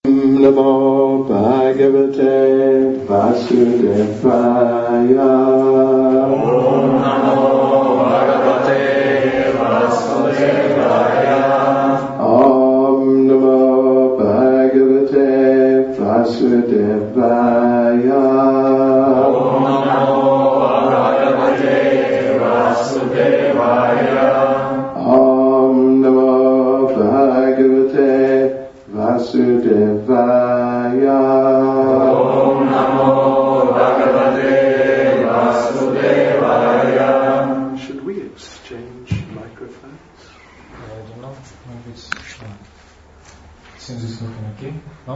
Namo Bhagavate Vasudevaya. Om Namo Bhagavate Vasudevaya. Om Namo Bhagavate Vasudevaya. Om Namo Bhagavate Vasudevaya. Om Namo Bhagavate Vasudevaya. Om Namo Bhagavate Vasudevaya. Should we exchange microphones? I don't know. Maybe it's seems it's looking okay. No?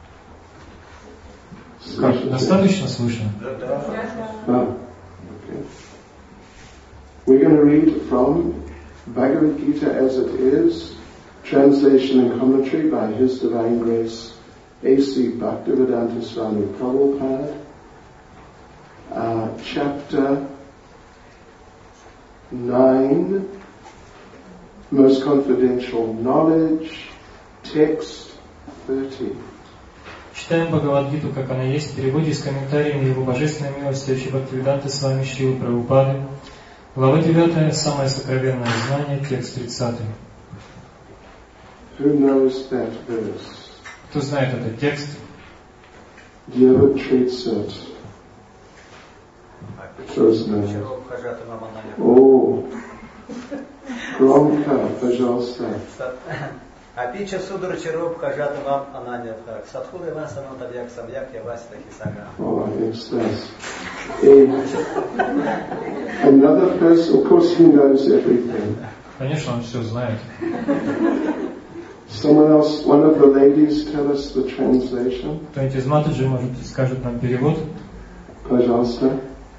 Как? Достаточно слышно? Oh, okay. We're going to read from Bhagavad Gita as it is, translation and commentary by His Divine Grace A.C. Bhaktivedanta Swami Prabhupada, chapter 9, Most Confidential Knowledge, text 30. Читаем Бхагавад-гиту, как она есть, в переводе с комментариями Его Божественной милости Шри Бхактивиданты Свами Шрилы Прабхупады. Глава 9, самое сокровенное знание, текст 30. Who knows that verse? Кто знает этот текст? Дева Тридцать. Кто знает? О, громко, пожалуйста. Апича судар чароб хажата вам ананятхак. Садхуды вас анантавьяк самьяк явасита хисага. Oh, экстаз. Another person, of course he knows everything. Конечно, он все знает. Someone else, one of the ladies, tell us the translation. Кто-нибудь из Матаджи, может, скажет нам перевод? Пожалуйста.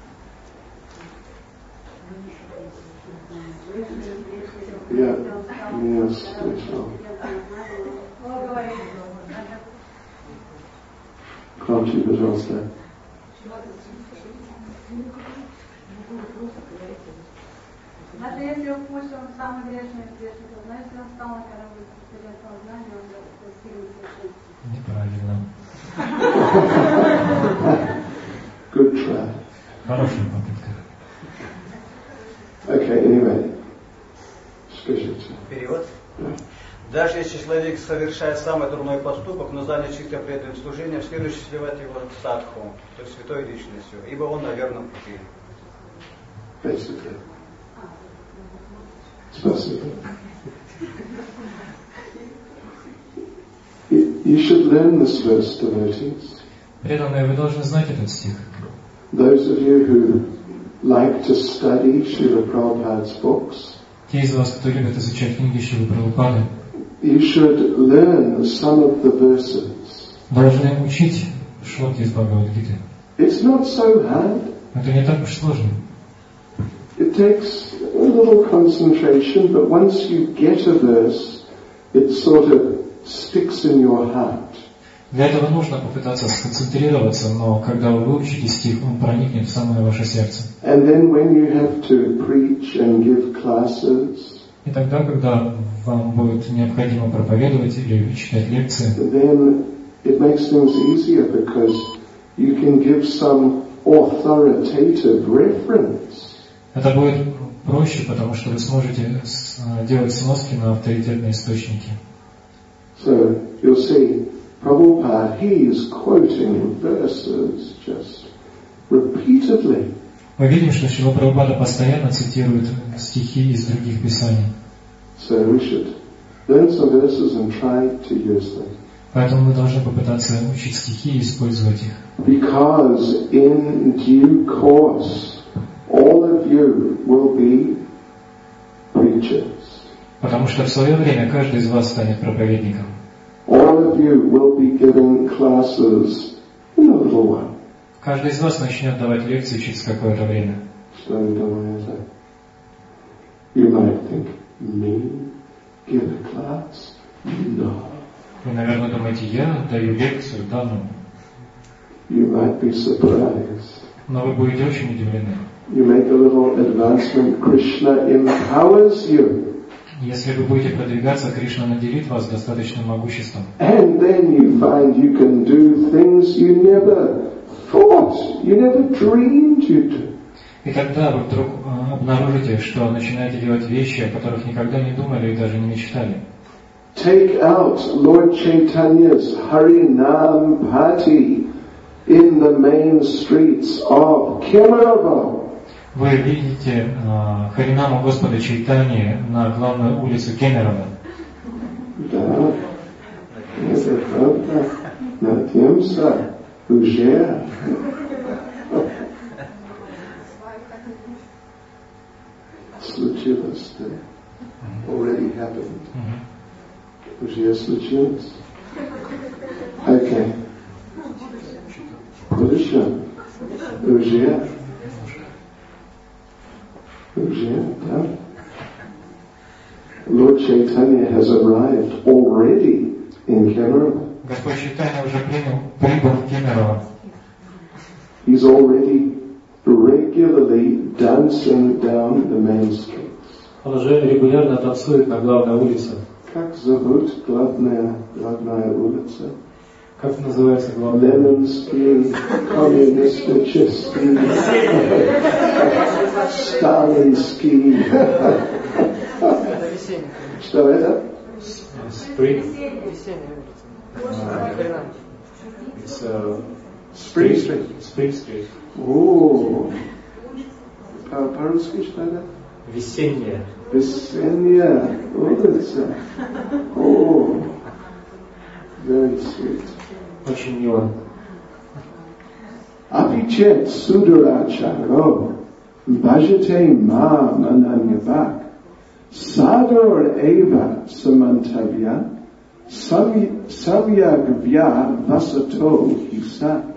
Я не слышал. Громче, пожалуйста. Даже если упустим самый грешный из грешников, но если он встал на корабль потерянного знания, он достигнет совершенства. Good try. Хорошая попытка. Okay, anyway. Скажите. Перевод. Даже если человек совершает самый дурной поступок, но занят чисто преданным служением, следует счастливать его садху, то есть святой личностью, ибо он на верном пути. Basically. Спасибо. You should learn this verse, devotees. Преданные, вы должны знать этот стих. Those of you who like to study Srila Prabhupada's books, Те из вас, кто любит изучать книги Шрилы Прабхупады, you should learn some of the verses. должны учить шлоки из Бхагавад-гиты. It's not so hard. Это не так уж сложно. It takes a little concentration, but once you get a verse, it sort of sticks in your heart. Для этого нужно попытаться сконцентрироваться, но когда вы выучите стих, он проникнет в самое ваше сердце. And then when you have to preach and give classes, И тогда, когда вам будет необходимо проповедовать или читать лекции, then it makes things easier because you can give some authoritative reference. это будет проще, потому что вы сможете делать сноски на авторитетные источники. So you'll see Prabhupada, he is quoting verses just repeatedly. Мы видим, что Шрила Прабхупада постоянно цитирует стихи из других писаний. So we should learn some verses and try to use them. Поэтому мы должны попытаться учить стихи и использовать их. Because in due course, all of you will be preachers. Потому что в свое время каждый из вас станет проповедником. All of you will be giving classes in a little while. Каждый из вас начнет давать лекции через какое-то время. So you might think, me give a class? No. Вы, наверное, думаете, я даю лекцию, да, ну. You might be surprised. Но вы будете очень удивлены. You make a little advancement, Krishna empowers you. Если вы будете продвигаться, Кришна наделит вас достаточным могуществом. And then you find things you never thought, you never dreamed you'd do. И тогда вы вдруг обнаружите, что начинаете делать вещи, о которых никогда не думали и даже не мечтали. Take out Lord Chaitanya's Harinam Party in the main streets of Kemarava. Вы видите Харинаму Господа Чайтаньи на главной улице Кемерово. Да, это правда. Надеемся, уже. Случилось, да? Already happened. Уже случилось. Окей. Хорошо. Уже. Да? Lord Chaitanya has arrived already in Kemarava. Господь Чайтанья уже прибыл в Кемерово. He's already regularly dancing down the main streets. Он уже регулярно танцует на главной улице. Как зовут главная улица? Как называется главная? Ленинский, коммунистический, сталинский. Что это? Спринг. Спринг-стрит. О, по-русски что это? Весенняя. Весенняя улица. О, very sweet. Очень мило. Apichet Suduracharo Bhajate Mam Ananyabhak Sador Eva Samantavya Savyagvya Vasato Hisa.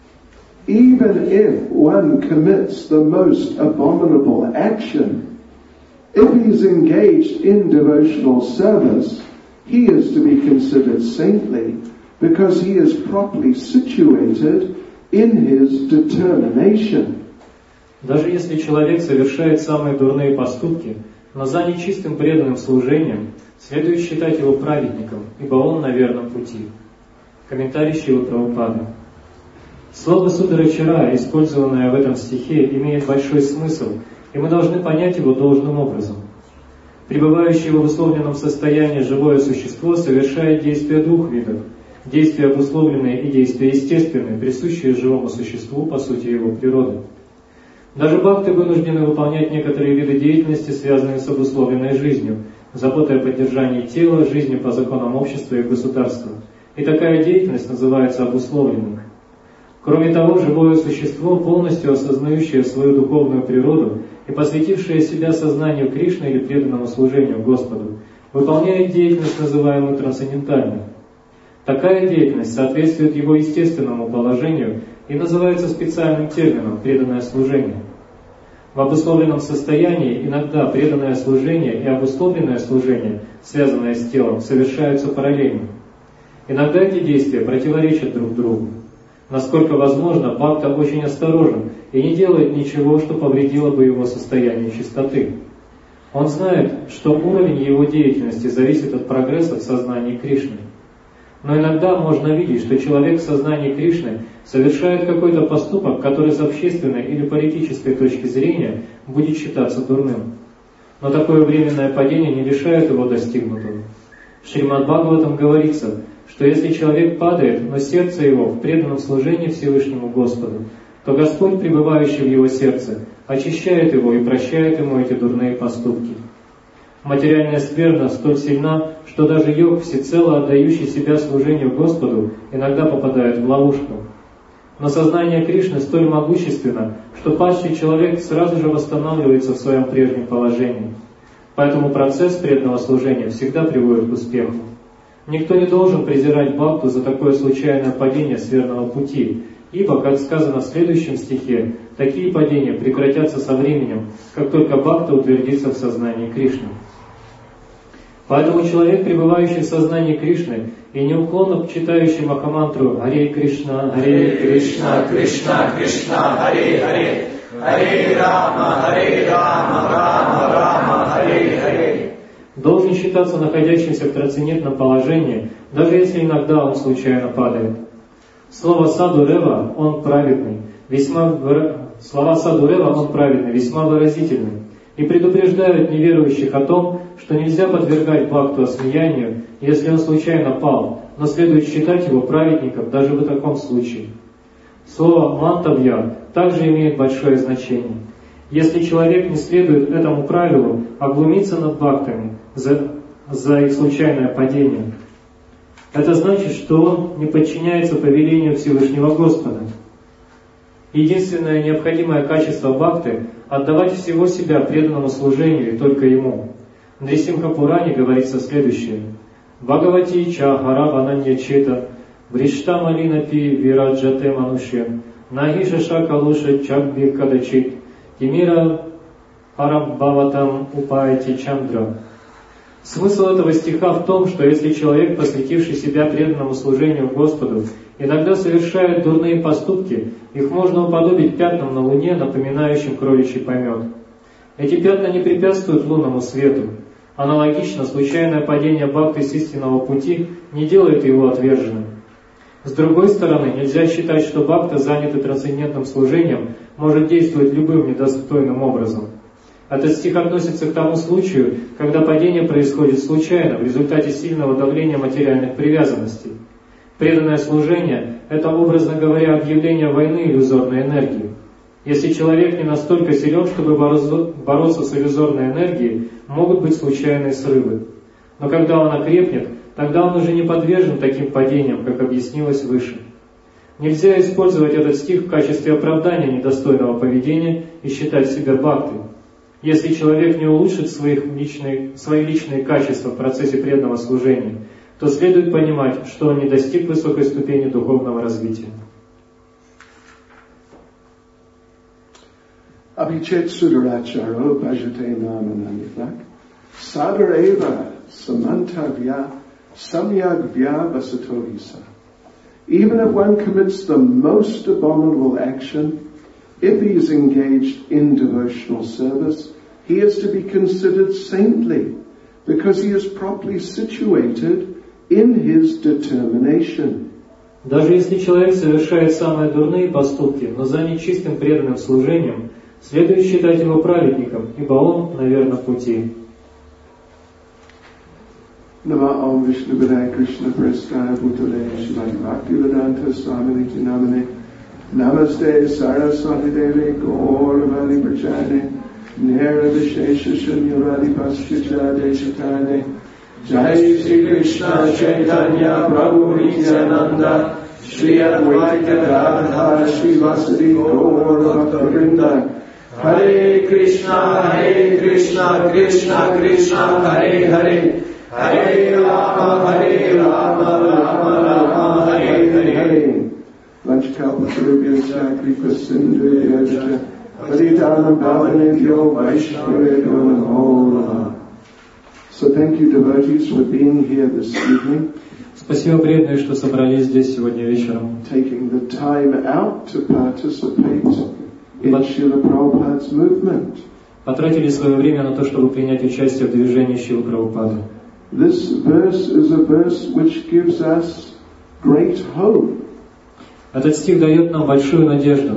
Even if one commits the most abominable action, if he is engaged in devotional service, he is to be considered saintly because he is properly situated in his determination. Даже если человек совершает самые дурные поступки, но занят чистым преданным служением, следует считать его праведником, ибо он на верном пути. Комментарий Шрилы Прабхупады. Слово Сударачара, использованное в этом стихе, имеет большой смысл, и мы должны понять его должным образом. Пребывающее в обусловленном состоянии живое существо совершает действия двух видов. Действия обусловленные и действия естественные, присущие живому существу по сути его природы. Даже бхакты вынуждены выполнять некоторые виды деятельности, связанные с обусловленной жизнью, заботой о поддержании тела, жизни по законам общества и государства. И такая деятельность называется обусловленной. Кроме того, живое существо, полностью осознающее свою духовную природу и посвятившее себя сознанию Кришны или преданному служению Господу, выполняет деятельность, называемую трансцендентальной. Такая деятельность соответствует его естественному положению и называется специальным термином «преданное служение». В обусловленном состоянии иногда преданное служение и обусловленное служение, связанное с телом, совершаются параллельно. Иногда эти действия противоречат друг другу. Насколько возможно, бхакта очень осторожен и не делает ничего, что повредило бы его состояние чистоты. Он знает, что уровень его деятельности зависит от прогресса в сознании Кришны. Но иногда можно видеть, что человек в сознании Кришны совершает какой-то поступок, который с общественной или политической точки зрения будет считаться дурным. Но такое временное падение не лишает его достигнутого. В Шримад Бхагаватам говорится, что если человек падает, но сердце его в преданном служении Всевышнему Господу, то Господь, пребывающий в его сердце, очищает его и прощает ему эти дурные поступки. Материальная скверна столь сильна, что даже йог, всецело отдающий себя служению Господу, иногда попадает в ловушку. Но сознание Кришны столь могущественно, что падший человек сразу же восстанавливается в своем прежнем положении. Поэтому процесс преданного служения всегда приводит к успеху. Никто не должен презирать бхакту за такое случайное падение с верного пути, ибо, как сказано в следующем стихе, такие падения прекратятся со временем, как только бхакта утвердится в сознании Кришны. Поэтому человек, пребывающий в сознании Кришны и неуклонно читающий Махамантру «Харе Кришна, Харе Кришна, Кришна Кришна, Харе Харе, Харе Рама, Рама Рама, Харе Харе», должен считаться находящимся в трансцендентном положении, даже если иногда он случайно падает. Слова Саду Рева, он праведный, весьма выразительны и предупреждают неверующих о том, что нельзя подвергать бхакту осмеянию, если он случайно пал, но следует считать его праведником даже в таком случае. Слово «мантавья» также имеет большое значение. Если человек не следует этому правилу, а глумится над бхактами за их случайное падение, это значит, что он не подчиняется повелению Всевышнего Господа. Единственное необходимое качество бхакты – отдавать всего себя преданному служению и только ему. В Нрисимха-Пуране говорится следующее. «Бхагавати ча харабананья чета, вришта малинапи вираджате манушья, нагишаша калуша чакби кадачит, тимира хараббаватам упаяти чандра». Смысл этого стиха в том, что если человек, посвятивший себя преданному служению Господу, иногда совершает дурные поступки, их можно уподобить пятнам на луне, напоминающим кроличий помет. Эти пятна не препятствуют лунному свету. Аналогично, случайное падение бхакты с истинного пути не делает его отверженным. С другой стороны, нельзя считать, что бхакта, занятый трансцендентным служением, может действовать любым недостойным образом. Этот стих относится к тому случаю, когда падение происходит случайно, в результате сильного давления материальных привязанностей. Преданное служение – это, образно говоря, объявление войны иллюзорной энергии. Если человек не настолько силен, чтобы бороться с иллюзорной энергией, могут быть случайные срывы. Но когда он окрепнет, тогда он уже не подвержен таким падениям, как объяснилось выше. Нельзя использовать этот стих в качестве оправдания недостойного поведения и считать себя бхактой. Если человек не улучшит свои личные качества в процессе преданного служения, то следует понимать, что он не достиг высокой ступени духовного развития. Abhichet Sudaracharo Bhajate Namananitlak Sadareva Samantavya Samyagvya Vasatovisa. Even if one commits the most abominable action, if he is engaged in devotional service, he is to be considered saintly because he is properly situated in his determination. Даже если человек совершает самые дурные поступки, но занят чистым преданным служением, следует считать его праведником, ибо он на верном пути. Nama Om Vishnu Padaya Krishna Prasthaya Bhutale Shrimati Bhaktivedanta Swamini Namane Namaste Saraswati Devi Gauravani Prachane Nera Vishesha Shunyavadi Paschita Deshatane Jai Shri Krishna Chaitanya Prabhu Nityananda Shri Advaita Gadadhara Shri Vasudeva Gauravakta Hare Krishna Krishna Krishna Hare Hare Hare Rama Rama Rama Hare Hare Vanchkalpatarubhyascha Kripasindhuyascha Paditana Bhavanebhyo Vaishnavebhyo Namo Namaha. So thank you devotees for being here this evening. Спасибо, преданные, что собрались здесь сегодня вечером. Taking the time out to participate in Srila Prabhupada's movement. Потратили свое время на то, чтобы принять участие в движении Шрилы Прабхупады. This verse is a verse which gives us great hope. Этот стих дает нам большую надежду.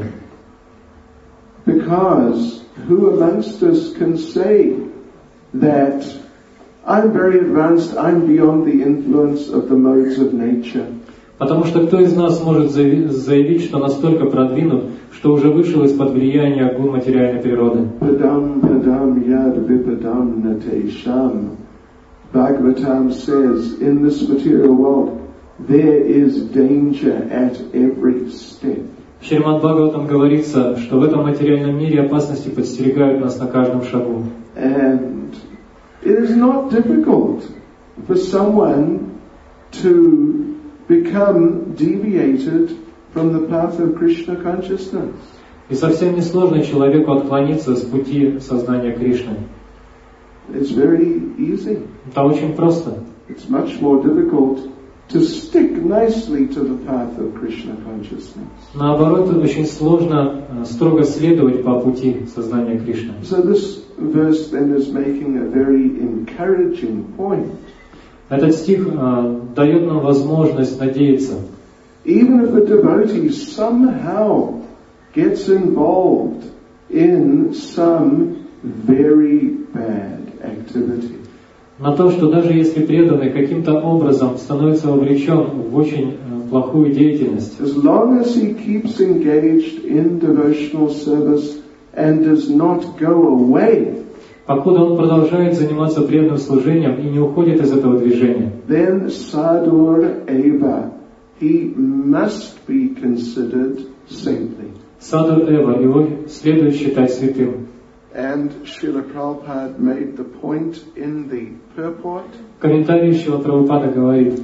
Because who amongst us can say that I'm very advanced, I'm beyond the influence of the modes of nature? Потому что кто из нас может заявить, что настолько продвинут, что уже вышел из-под влияния гун материальной природы? Padam padam yad vipadam natesham. Bhagavatam says, in this material world, there is danger at every step. В Шримад Бхагаватам говорится, что в этом материальном мире опасности подстерегают нас на каждом шагу. And it is not difficult for someone to become deviated from the path of Krishna consciousness. И совсем несложно человеку отклониться с пути сознания Кришны. It's very easy. Это очень просто. It's much more difficult to stick nicely to the path of Krishna consciousness. Наоборот, очень сложно строго следовать по пути сознания Кришны. So this verse then is making a very encouraging point. Этот стих дает нам возможность надеяться. even if a devotee somehow gets involved in some very bad activity, на то, что даже если преданный каким-то образом становится вовлечен в очень плохую деятельность, as long as he keeps engaged in devotional service and does not go away, покуда он продолжает заниматься преданным служением и не уходит из этого движения, then Sadur Eva, he must be considered saintly. Садур Эва, его следует считать святым. And Srila Prabhupada made the point in the purport. Комментарий Шрила Прабхупада говорит,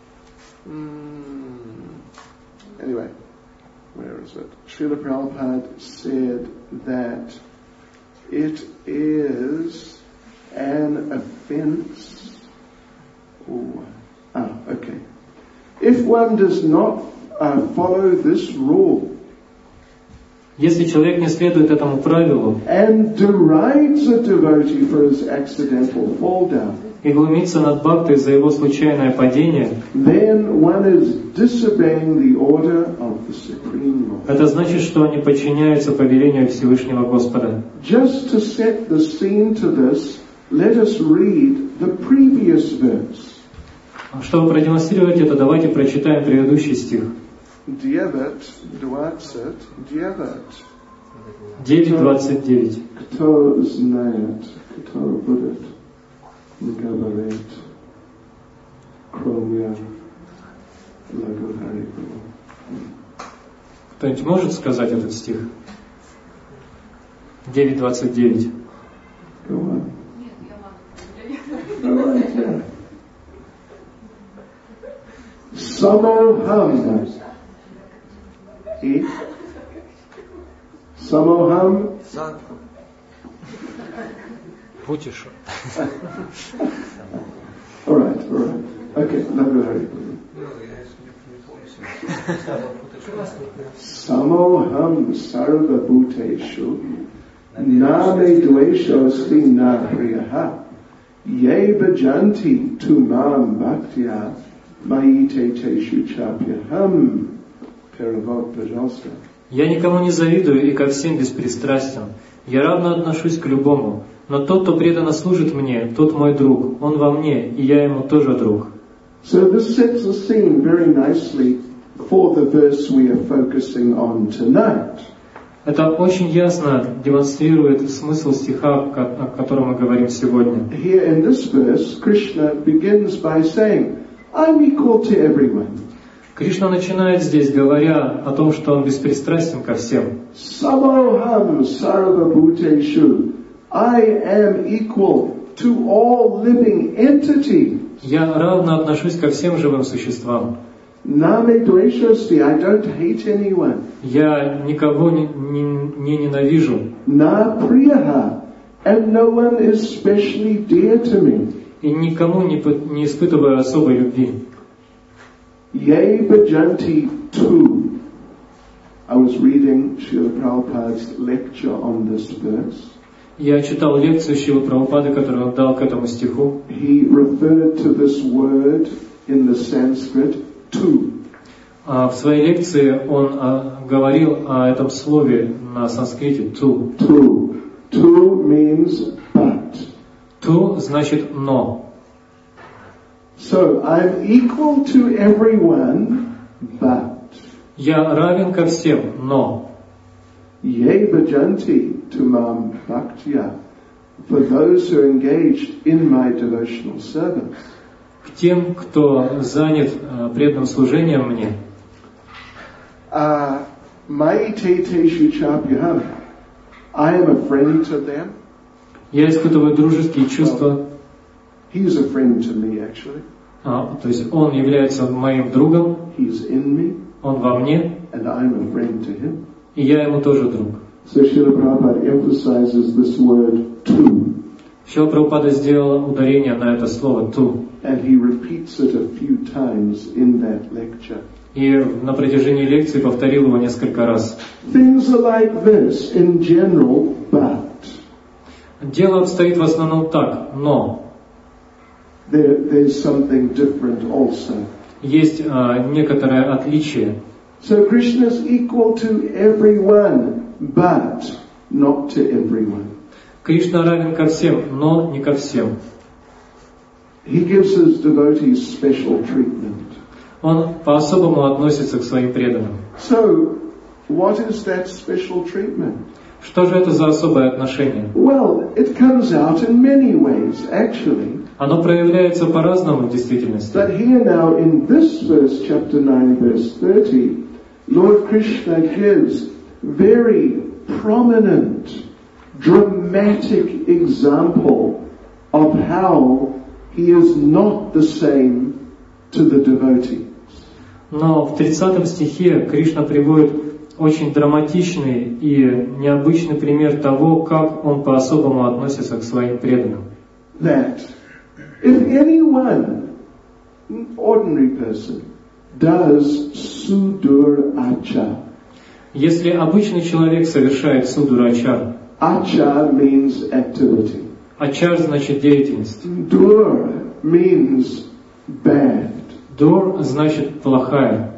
Anyway, where is it? Srila Prabhupada said that it is an offense. Okay. If one does not follow this rule, если человек не следует этому правилу and derides a devotee for his accidental fall down, и глумится над бхактой за его случайное падение, then one is disobeying the order of the Supreme Lord. это значит, что они подчиняются повелению Всевышнего Господа. Just to set the scene to this, let us read the previous verse. Чтобы продемонстрировать это, давайте прочитаем предыдущий стих. 9:29. Кто знает, кто будет говорить, кроме Лагухари. Кто-нибудь может сказать этот стих? 9:29. Go on. Нет, я могу. Samoham. Samoham. Путишу. All right. Okay, Лагухари. Samoham sarva bhuteshu name dveshosti na priyaha ye bhajanti tumam bhaktya maite teshu chapyaham. Перевод, пожалуйста. Я никому не завидую и ко всем беспристрастен. Я равно отношусь к любому. Но тот, кто преданно служит мне, тот мой друг. Он во мне, и я ему тоже друг. So this sets the scene very nicely for the verse we are focusing on tonight. Это очень ясно демонстрирует смысл стиха, о котором мы говорим сегодня. Here in this verse, Krishna begins by saying, I'm equal to everyone. Кришна начинает здесь, говоря о том, что он беспристрастен ко всем. Samoham sarva bhuteshu. I am equal to all living entities. Я равно отношусь ко всем живым существам. Name dveshasti. I don't hate anyone. Я никого не ненавижу. Na priyaha. And no one is specially dear to me. И никому не испытываю особой любви. Ye bhajanti tu. I was reading Srila Prabhupada's lecture on this verse. Я читал лекцию Шрилы Прабхупады, которую он дал к этому стиху. He referred to this word in the Sanskrit tu. В своей лекции он говорил о этом слове на санскрите «ту». Tu. Tu means but. «Ту» значит «но». So I'm equal to everyone, but. Я равен ко всем, но. Ye bhajanti tumam bhaktya. For those who are engaged in my devotional service. К тем, кто занят преданным служением мне. Maite teshu chapyaham. I am a friend to them. Я испытываю дружеские чувства. He's a friend to me, actually. То есть он является моим другом. He's in me. Он во мне. And I'm a friend to him. И я ему тоже друг. So Srila Prabhupada emphasizes this word tu. Шрила Прабхупада сделал ударение на это слово «ту». And he repeats it a few times in that lecture. И на протяжении лекции повторил его несколько раз. Things are like this in general, but. Дело обстоит в основном так, но. There's something different also. есть некоторое отличие. So Krishna is equal to everyone, but not to everyone. Кришна равен ко всем, но не ко всем. He gives his devotees special treatment. Он по-особому относится к своим преданным. So, what is that special treatment? Что же это за особое отношение? Well, it comes out in many ways, actually. Оно проявляется по-разному в действительности. But here now in this verse, chapter 9, verse 30, Lord Krishna gives very prominent, dramatic example of how he is not the same to the devotee. Но в 30 стихе Кришна приводит очень драматичный и необычный пример того, как он по-особому относится к своим преданным. That if anyone, ordinary person, does suduracha. Если обычный человек совершает судурачар, Acha means activity. ачар значит деятельность, Dur means bad. дур значит плохая,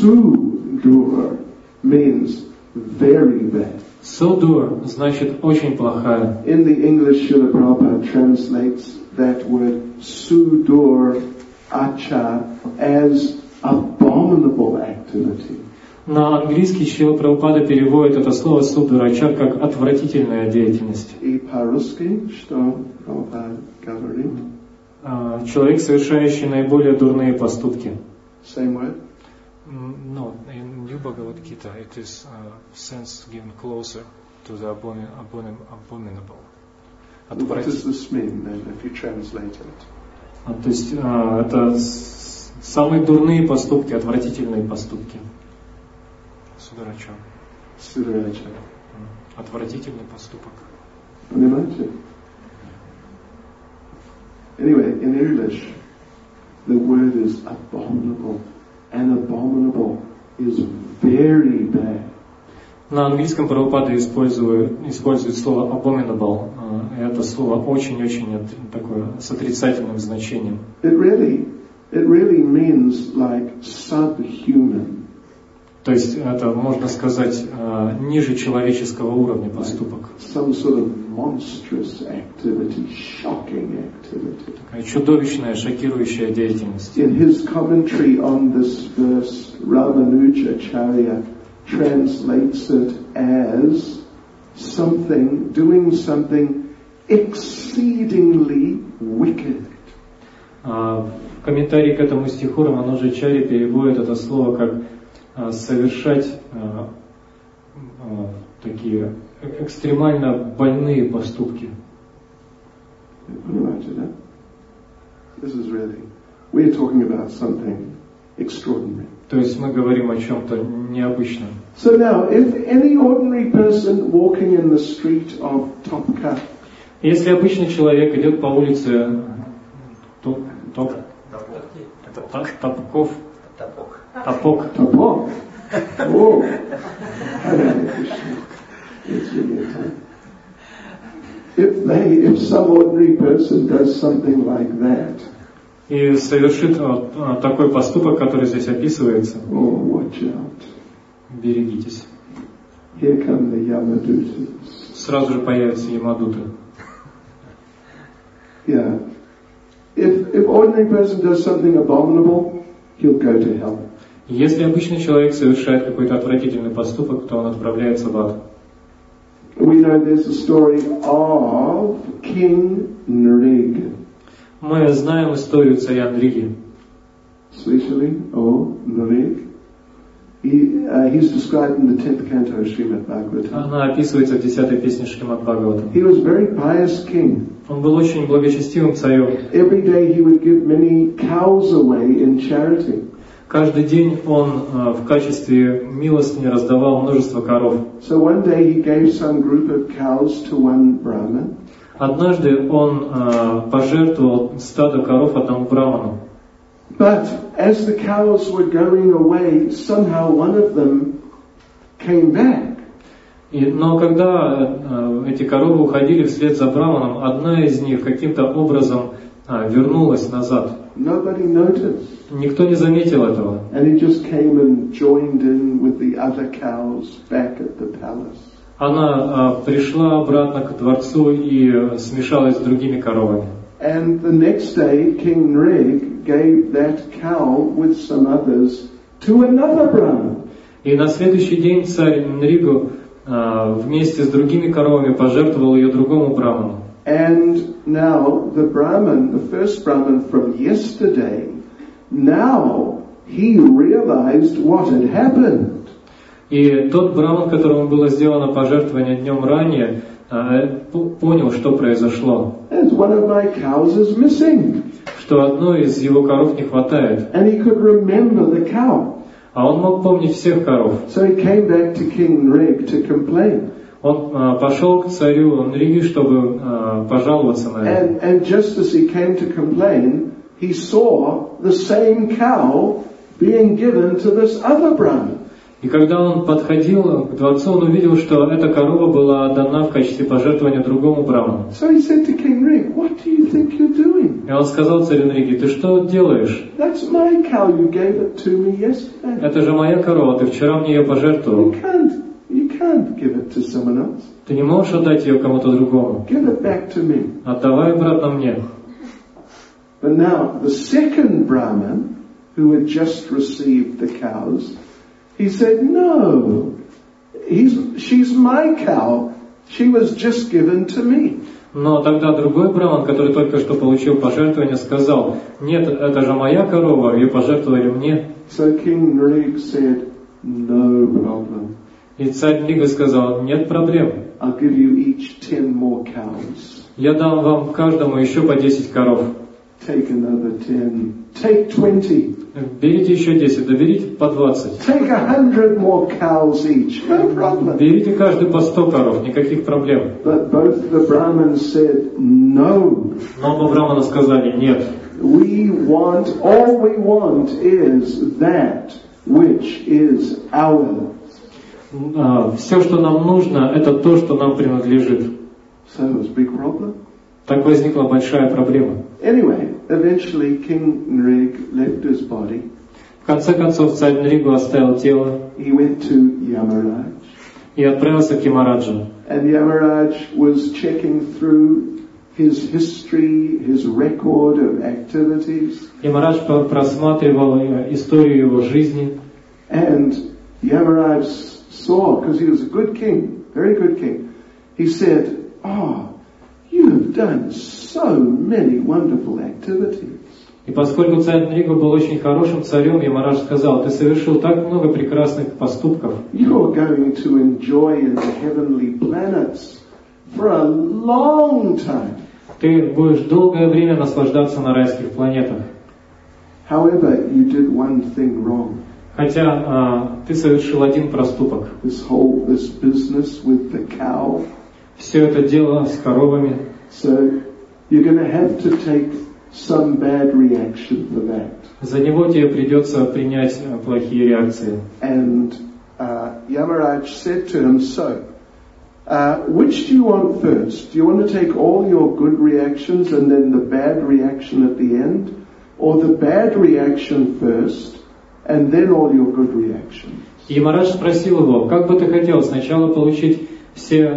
Sudur means very bad. судур значит очень плохая. In the English, Srila Prabhupada translates that word sudur acha as abominable activity. На английский Шрила Прабхупада переводит это слово судурачар как отвратительная деятельность. И по-русски, что Прабхупада говорит? Человек, совершающий наиболее дурные поступки. Same word? No, in New Bhagavad Gita it is sense given closer to the abominable. What does this mean then, if you translate it? То есть это самые дурные поступки, отвратительные поступки. Судурачар. Suduracha. Отвратительный поступок. Понимаете? Anyway, in English, the word is abominable, and abominable is very bad. На английском Прабхупада использует слово abominable. И это слово очень-очень такое с отрицательным значением. It really means like subhuman. То есть это, можно сказать, ниже человеческого уровня поступок. Some sort of monstrous activity, shocking activity. Такая чудовищная, шокирующая деятельность. In his commentary on this verse, Ramanujacharya translates it as doing something exceedingly wicked. В комментарии к этому стиху Рамануджачарья переводит это слово как совершать такие экстремально больные поступки. Понимаете, да? This is really, we're talking about something extraordinary. То есть мы говорим о чем-то необычном. So now, if any ordinary person walking in the street of Topka, если обычный человек идет по улице Топков, Топок. Oh, Hare Krishna. It's really a time. If some ordinary person does something like that, и совершит такой поступок, который здесь описывается, oh, watch out. Берегитесь. Here come the Yamadutas. Сразу же появятся ямадуты. Yeah. If ordinary person does something abominable, he'll go to hell. Если обычный человек совершает какой-то отвратительный поступок, то он отправляется в ад. We know there's a story of King Nrig. Мы знаем историю царя Нриги. Слышали о Nrig? He's described in the 10th canto of Srimad Bhagavatam. Она описывается в 10-й песне Шримад Бхагаватам. He was a very pious king. Он был очень благочестивым царем. Every day he would give many cows away in charity. Каждый день он в качестве милостыни раздавал множество коров. So one day he gave some group of cows to one Brahmin. Однажды он пожертвовал стадо коров одному браману. But as the cows were going away, somehow one of them came back. Но когда эти коровы уходили вслед за браманом, одна из них каким-то образом вернулась назад. Nobody noticed. Никто не заметил этого. And he just came and joined in with the other cows back at the palace. Она пришла обратно к дворцу и смешалась с другими коровами. And the next day, King Nreg gave that cow with some others to another Brahmin. И на следующий день царь Нригу вместе с другими коровами пожертвовал ее другому браману. And now the Brahmin, the first Brahmin from yesterday, now he realized what had happened. И тот браман, которому было сделано пожертвование днем ранее, понял, что произошло. As one of my cows is missing. Что одной из его коров не хватает. And he could remember the cow. А он мог помнить всех коров. So he came back to King Nreg to complain. Он пошел к царю Нриги, чтобы пожаловаться на это. And just as he came to complain, he saw the same cow being given to this other Brahmin. И когда он подходил к дворцу, он увидел, что эта корова была отдана в качестве пожертвования другому браману. So he said to King Nreg, "What do you think you're doing?" И он сказал царю Нриги: ты что делаешь? That's my cow. You gave it to me yesterday. Это же моя корова, ты вчера мне ее пожертвовал. You can't give it to someone else. Ты не можешь отдать ее кому-то другому. Give it back to me. Отдавай обратно мне. But now the second Brahmin, who had just received the cows, he said, "No, she's my cow. She was just given to me." Но тогда другой браман, который только что получил пожертвование, сказал: нет, это же моя корова, ее пожертвовали мне. So King Nreg said, "No problem." И царь Нрига сказал: нет проблем. I'll give you each 10 more cows. Я дам вам каждому еще по 10 коров. Take another 10. Take 20. Берите еще 10, да берите по 20. Take 100 more cows each. No problem. Берите каждый по 100 коров, никаких проблем. But both the Brahmins said, "No." Но оба брамана сказали: нет. All we want is that which is ours. Все, что нам нужно, это то, что нам принадлежит. So it was a big problem. Так возникла большая проблема. Anyway, eventually King Nreg left his body. В конце концов, царь Нригу оставил тело He went to Yamaraj. и отправился к Ямараджу. And Yamaraj was checking through his history, his record of activities. Ямарадж просматривал историю его жизни. And Yamaraj saw, because he was a good king, very good king, he said, "You have done so many wonderful activities." И поскольку царь Нригу был очень хорошим царем, Ямарадж сказал: ты совершил так много прекрасных поступков. You're going to enjoy in the heavenly planets for a long time. Ты будешь долгое время наслаждаться на райских планетах. However, you did one thing wrong. Хотя ты совершил один проступок. This business with the cow. Все это дело с коровами. So you're going to have to take some bad reaction for that. За него тебе придется принять плохие реакции. And Yamaraj said to him, "So, which do you want first? Do you want to take all your good reactions and then the bad reaction at the end? Or the bad reaction first and then all your good reactions?" Ямарадж спросил его: как бы ты хотел сначала получить все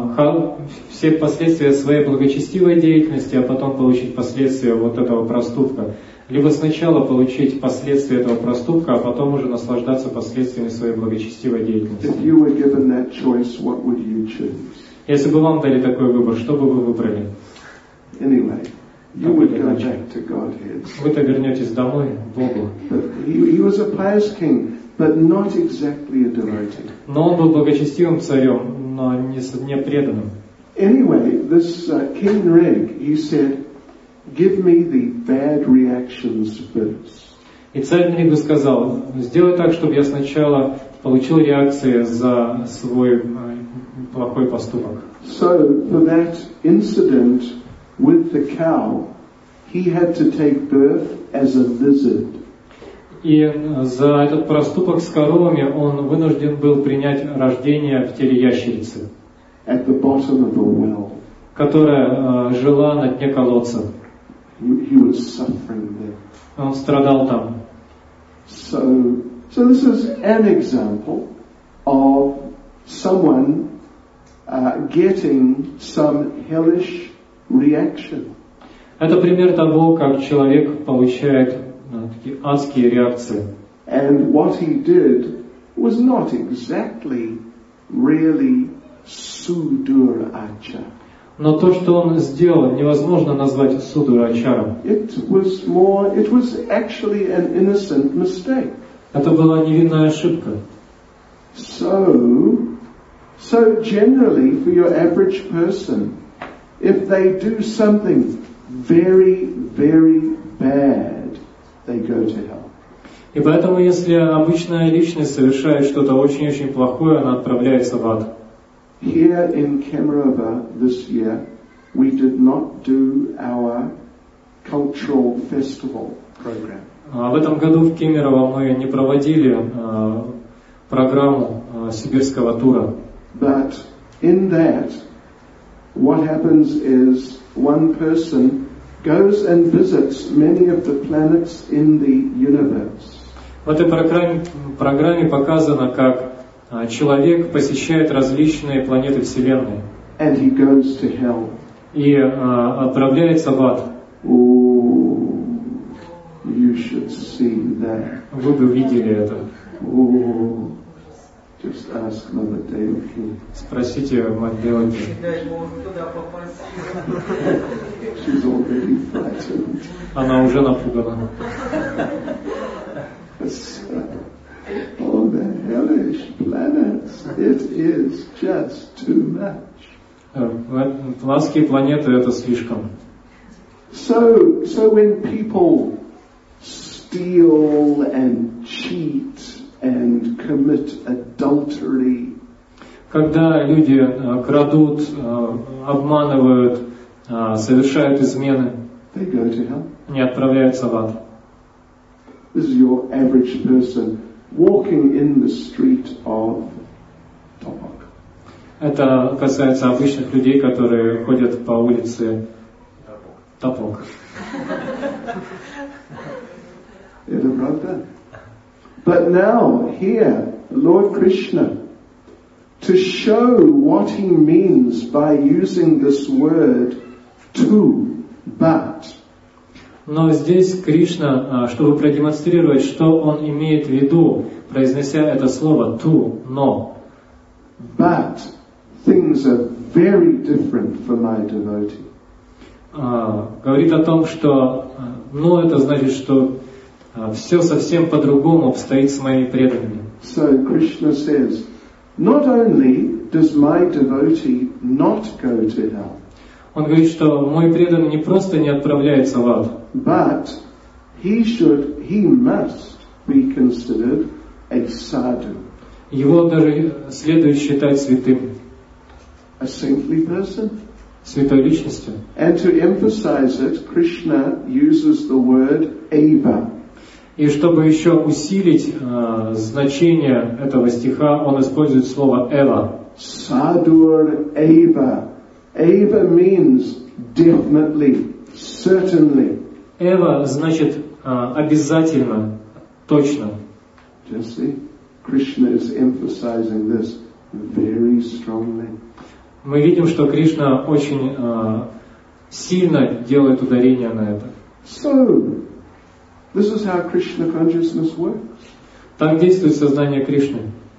последствия своей благочестивой деятельности, а потом получить последствия вот этого проступка, либо сначала получить последствия этого проступка, а потом уже наслаждаться последствиями своей благочестивой деятельности. If you were given that choice, what would you choose? Если бы вам дали такой выбор, что бы вы выбрали? Anyway, you would go back to Godhead. Вы-то вернетесь домой, к Богу. He was a pious king, but not exactly a devotee. Но он был благочестивым царем, но не преданным. Anyway, this King Nreg, he said, "Give me the bad reactions first." И царь Нригу сказал: сделай так, чтобы я сначала получил реакции за свой плохой поступок. So for that incident with the cow, he had to take birth as a lizard. И за этот проступок с коровами он вынужден был принять рождение в теле ящерицы, At the bottom of a well. которая жила на дне колодца. He was suffering there. Он страдал там. So this is an example of someone getting some hellish reaction. Это пример того, как человек получает такие адские реакции. And what he did was not exactly really sudur acha. Но то, что он сделал, невозможно назвать судурачаром. It was actually an innocent mistake. Это была невинная ошибка. So generally for your average person, if they do something very, very bad, they go to hell. И поэтому, если обычная личность совершает что-то очень-очень плохое, она отправляется в ад. Here in Kemerova this year, we did not do our cultural festival program. В этом году в Кемерово мы не проводили программу сибирского тура. But in that, what happens is one person goes and visits many of the planets in the universe. В этой программе показано, как человек посещает различные планеты Вселенной. And he goes to hell. И отправляется в ад. Oh, you should see that. Вы бы видели это. Oh, just ask Mother Devaki. Спросите мать Деваки. She's already frightened. Она уже напугана. Oh, the hellish planets. It is just too much. Адские планеты это слишком. So when people steal and cheat and commit adultery, когда люди крадут, обманывают, совершают измены, they go to hell. они отправляются в ад. This is your average person walking in the street of Topok. Это касается обычных людей, которые ходят по улице Топок. Это правда. But now, here, Lord Krishna, to show what he means by using this word to, but. Но здесь Кришна, чтобы продемонстрировать, что он имеет в виду, произнося это слово «ту», «но». But things are very different for my devotee. Говорит о том, что «но» это значит, что все совсем по-другому обстоит с моими преданными. So Krishna says, not only does my devotee not go to hell, Он говорит, что мой преданный не просто не отправляется в ад, but he must be considered a sadhu, его даже следует считать святым, a saintly person. святой личностью. And to emphasize it, Krishna uses the word eva. И чтобы еще усилить значение этого стиха, он использует слово «эва». Sadhur eva. Eva means definitely, certainly. «Эва» значит обязательно, точно. Just see, Krishna is emphasizing this very strongly. Мы видим, что Кришна очень сильно делает ударение на это. So, this is how Krishna consciousness works. Так действует сознание Кришны.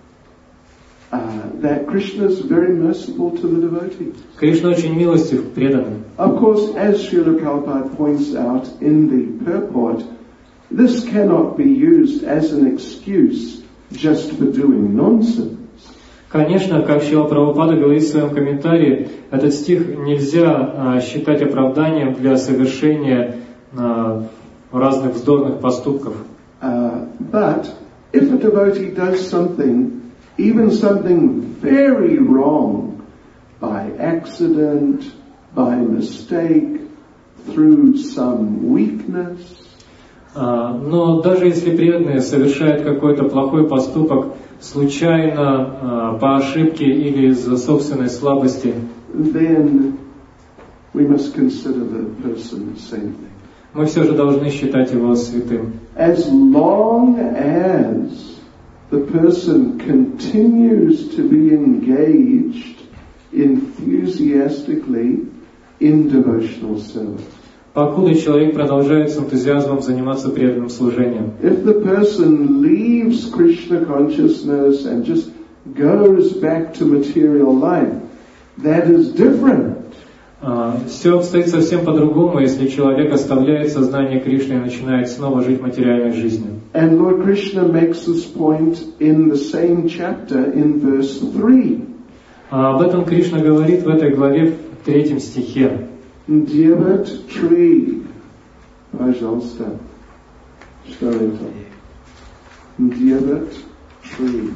That Krishna is very merciful to the devotees. Кришна очень милостив к преданным. Of course, as Srila Prabhupada points out in the purport, this cannot be used as an excuse just for doing nonsense. Конечно, как Шрила Прабхупада говорит в своем комментарии, этот стих нельзя считать оправданием для совершения разных вздорных поступков. But if a devotee does something, even something very wrong, by accident, by mistake, through some weakness, но даже если преданный совершает какой-то плохой поступок случайно, по ошибке или из-за собственной слабости, then we must consider the person saintly. мы все же должны считать его святым. As long as the person continues to be engaged enthusiastically in devotional service. Покуда человек продолжает с энтузиазмом заниматься преданным служением. If the person leaves Krishna consciousness and just goes back to material life, that is different. Все обстоит совсем по-другому, если человек оставляет сознание Кришны и начинает снова жить материальной жизнью. And Lord Krishna makes this point in the same chapter in verse 3. Об этом Кришна говорит в этой главе в 3 стихе. Devat tree, пожалуйста, что это? Devat tree.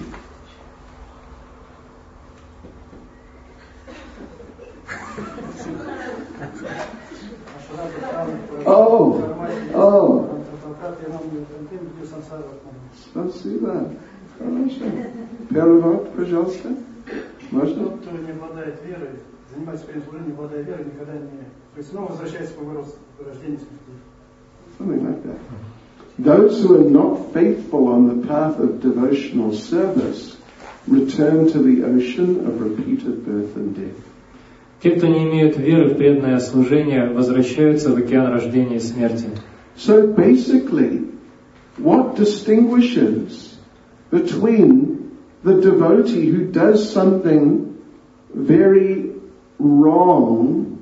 Oh. Спасибо. Хорошо. Перевод, пожалуйста. Можно? Тот, кто не обладает верой, занимается своим служением, не обладая верой, никогда не... То есть снова возвращается к рождению смерти. Something like that. Those who are not faithful on the path of devotional service return to the ocean of repeated birth and death. Те, кто не имеют веры в преданное служение, возвращаются в океан рождения и смерти. So basically, what distinguishes between the devotee who does something very wrong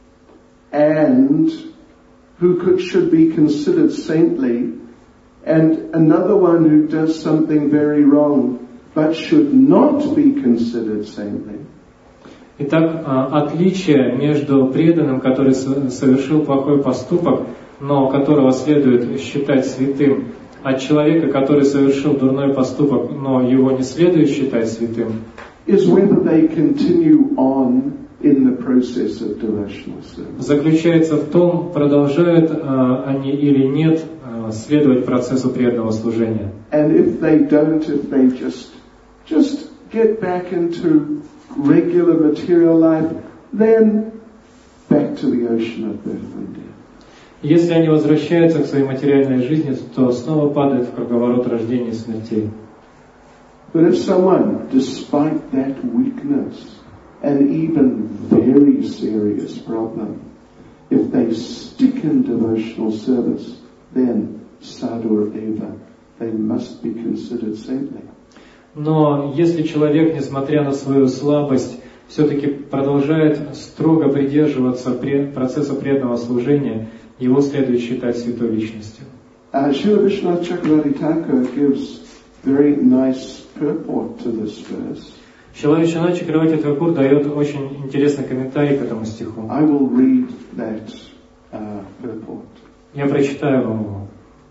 and who should be considered saintly, and another one who does something very wrong but should not be considered saintly? Итак, отличие между преданным, который совершил плохой поступок, но которого следует считать святым, от человека, который совершил дурной поступок, но его не следует считать святым, is whether they continue on in the process of devotional service. Заключается в том, продолжают они или нет следовать процессу преданного служения. And if they don't, if they just get back into regular material life, then back to the ocean of birth and death. Если они возвращаются к своей материальной жизни, то снова падают в круговорот рождения и смертей. But if someone, despite that weakness and even very serious problem, if they stick in devotional service, then sadhur eva, they must be considered saintly. Но если человек, несмотря на свою слабость, все-таки продолжает строго придерживаться процесса преданного служения, его следует считать святой личностью. Srila Vishwanath Chakravarti Thakur gives very nice purport to this verse. Шрила Вишванат Чакраварти Тхакур дает очень интересный комментарий к этому стиху. I will read that purport. Я прочитаю вам его.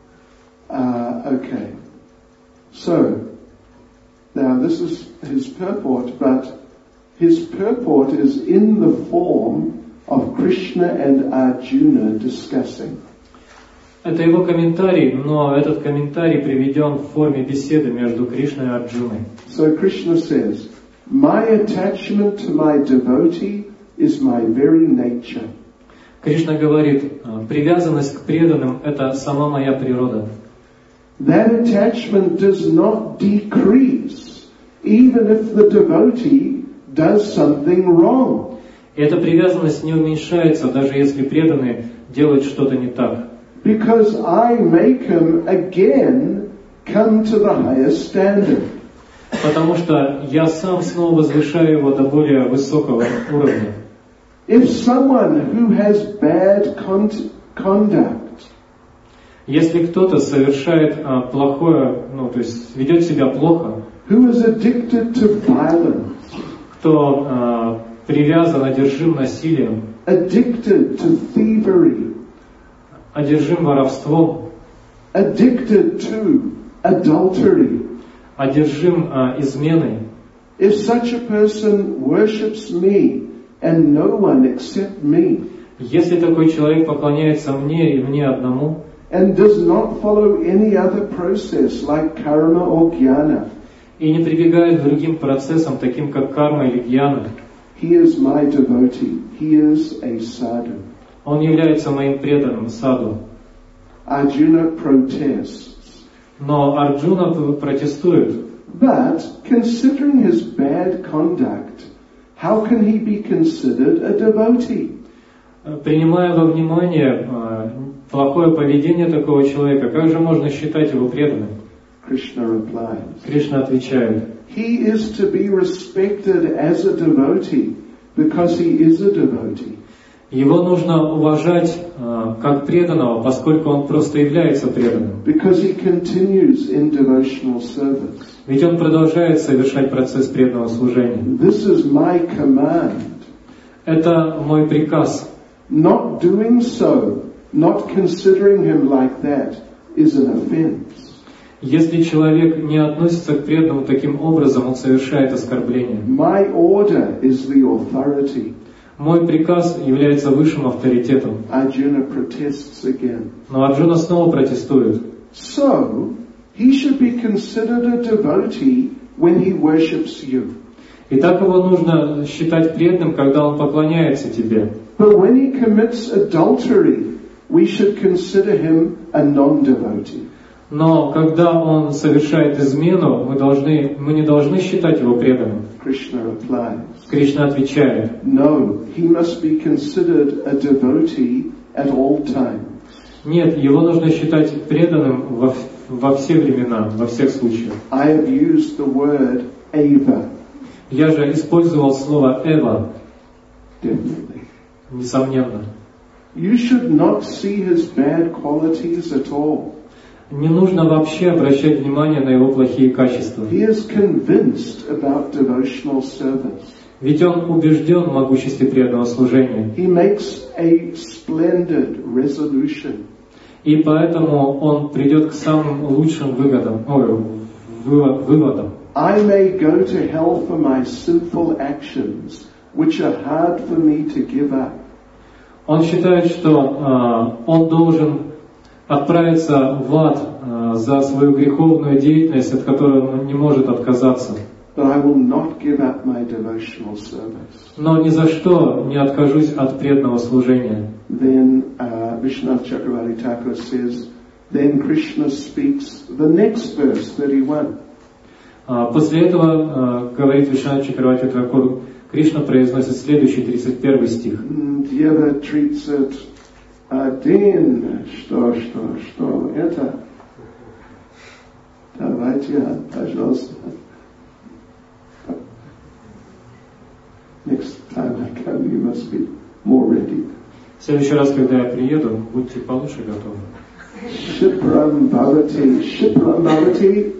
Okay. So, now this is his purport, but his purport is in the form of Krishna and Arjuna discussing. Это его комментарий, но этот комментарий приведен в форме беседы между Кришной и Арджуной. So Krishna says, my attachment to my devotee is my very nature. Кришна говорит, привязанность к преданным – это сама моя природа. That attachment does not decrease, even if the devotee does something wrong. И эта привязанность не уменьшается, даже если преданные делают что-то не так. Because I make him again come to the higher standard. Потому что я сам снова возвышаю его до более высокого уровня. If someone who has bad conduct, если кто-то совершает плохое, то есть ведет себя плохо, who is addicted to violence, кто привязан, одержим насилием, addicted to thievery, одержим воровством, addicted to adultery, одержим изменой, if such a person worships me and no one except me, если такой человек поклоняется мне и мне одному, and does not follow any other process like karma or jnana, и не прибегает к другим процессам, таким как карма или гьяна, he is my devotee. He is a sadhu. он является моим преданным саду. Arjuna protests. Но Арджуна протестует. But, considering his bad conduct, how can he be considered a devotee? Принимая во внимание плохое поведение такого человека, как же можно считать его преданным? Krishna replies, Кришна отвечает, he is to be respected as a devotee because he is a devotee. его нужно уважать как преданного, поскольку он просто является преданным. Because he continues in devotional service. Ведь он продолжает совершать процесс преданного служения. This is my command. Это мой приказ. Not doing so, not considering him like that, is an offense. Если человек не относится к преданному таким образом, он совершает оскорбление. My order is the authority. Мой приказ является высшим авторитетом. Arjuna protests again. Но Арджуна снова протестует. So, he should be considered a devotee when he worships you. И так его нужно считать преданным, когда он поклоняется тебе. But when he commits adultery, we should consider him a non-devotee. Но когда он совершает измену, мы не должны считать его преданным. Krishna replies, Кришна отвечает, no, he must be considered a devotee at all times. нет, его нужно считать преданным во все времена, во всех случаях. I have used the word eva. Я же использовал слово «эва», Definitely. несомненно. You should not see his bad qualities at all. Не нужно вообще обращать внимание на его плохие качества. He is convinced about devotional service. Ведь он убежден в могуществе преданного служения. He makes a splendid resolution. И поэтому он придет к самым лучшим выводам. I may go to hell for my sinful actions, which are hard for me to give up. Он считает, что он должен отправиться в ад за свою греховную деятельность, от которой он не может отказаться. But I will not give up my devotional service. Но ни за что не откажусь от преданного служения. Then Vishwanath Chakravarti Thakur says, then Krishna speaks the next verse, 31. После этого, говорит Вишванат Чакраварти Тхакур, Кришна произносит следующий 31 стих. Дева treats it один, что это? Давайте, пожалуйста. Next time I come, you must be more ready. В следующий раз, когда я приеду, будьте получше готовы. Shipram Bhavati, Shipram Bhavati.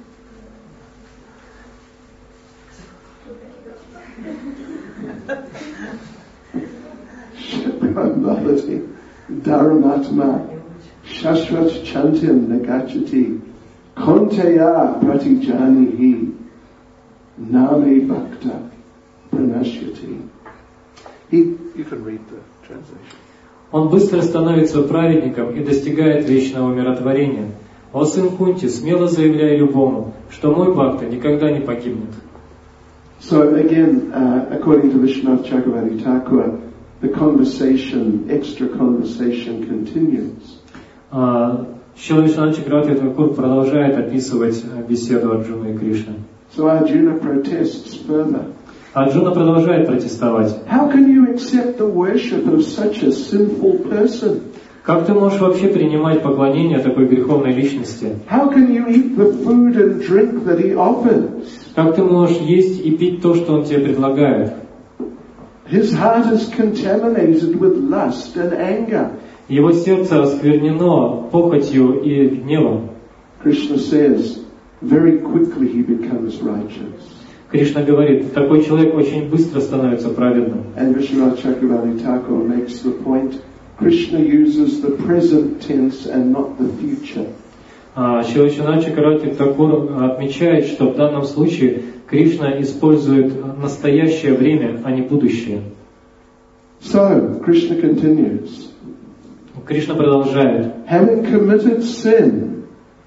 Shipram Bhavati, Dharamatma, Shashvat Chantim Nagachati, Konteya Pratijanihi, Name Bhakta Pranashyati. You can read the translation. Он быстро становится праведником и достигает вечного умиротворения. О сын Кунти, смело заявляй любому, что мой бхакта никогда не погибнет. So again, according to Vishwanath Chakravarti Thakur, the conversation, extra conversation continues. Шрила Вишванат Чакраварти Тхакур продолжает описывать беседу Арджуны и Кришны. So Arjuna protests further. Арджуна продолжает протестовать. How can you accept the worship of such a sinful person? Как ты можешь вообще принимать поклонение такой греховной личности? How can you eat the food and drink that he offers? Как ты можешь есть и пить то, что он тебе предлагает? His heart is contaminated with lust and anger. Его сердце осквернено похотью и гневом. Krishna says, very quickly he becomes righteous. Кришна говорит, такой человек очень быстро становится праведным. And Vishwanath Chakravarti Thakur makes the point, Krishna uses the present tense and not the future. Шрила Вишванат Чакраварти Тхакур отмечает, что в данном случае Кришна использует настоящее время, а не будущее. So, Krishna continues. Кришна продолжает. Having committed sin,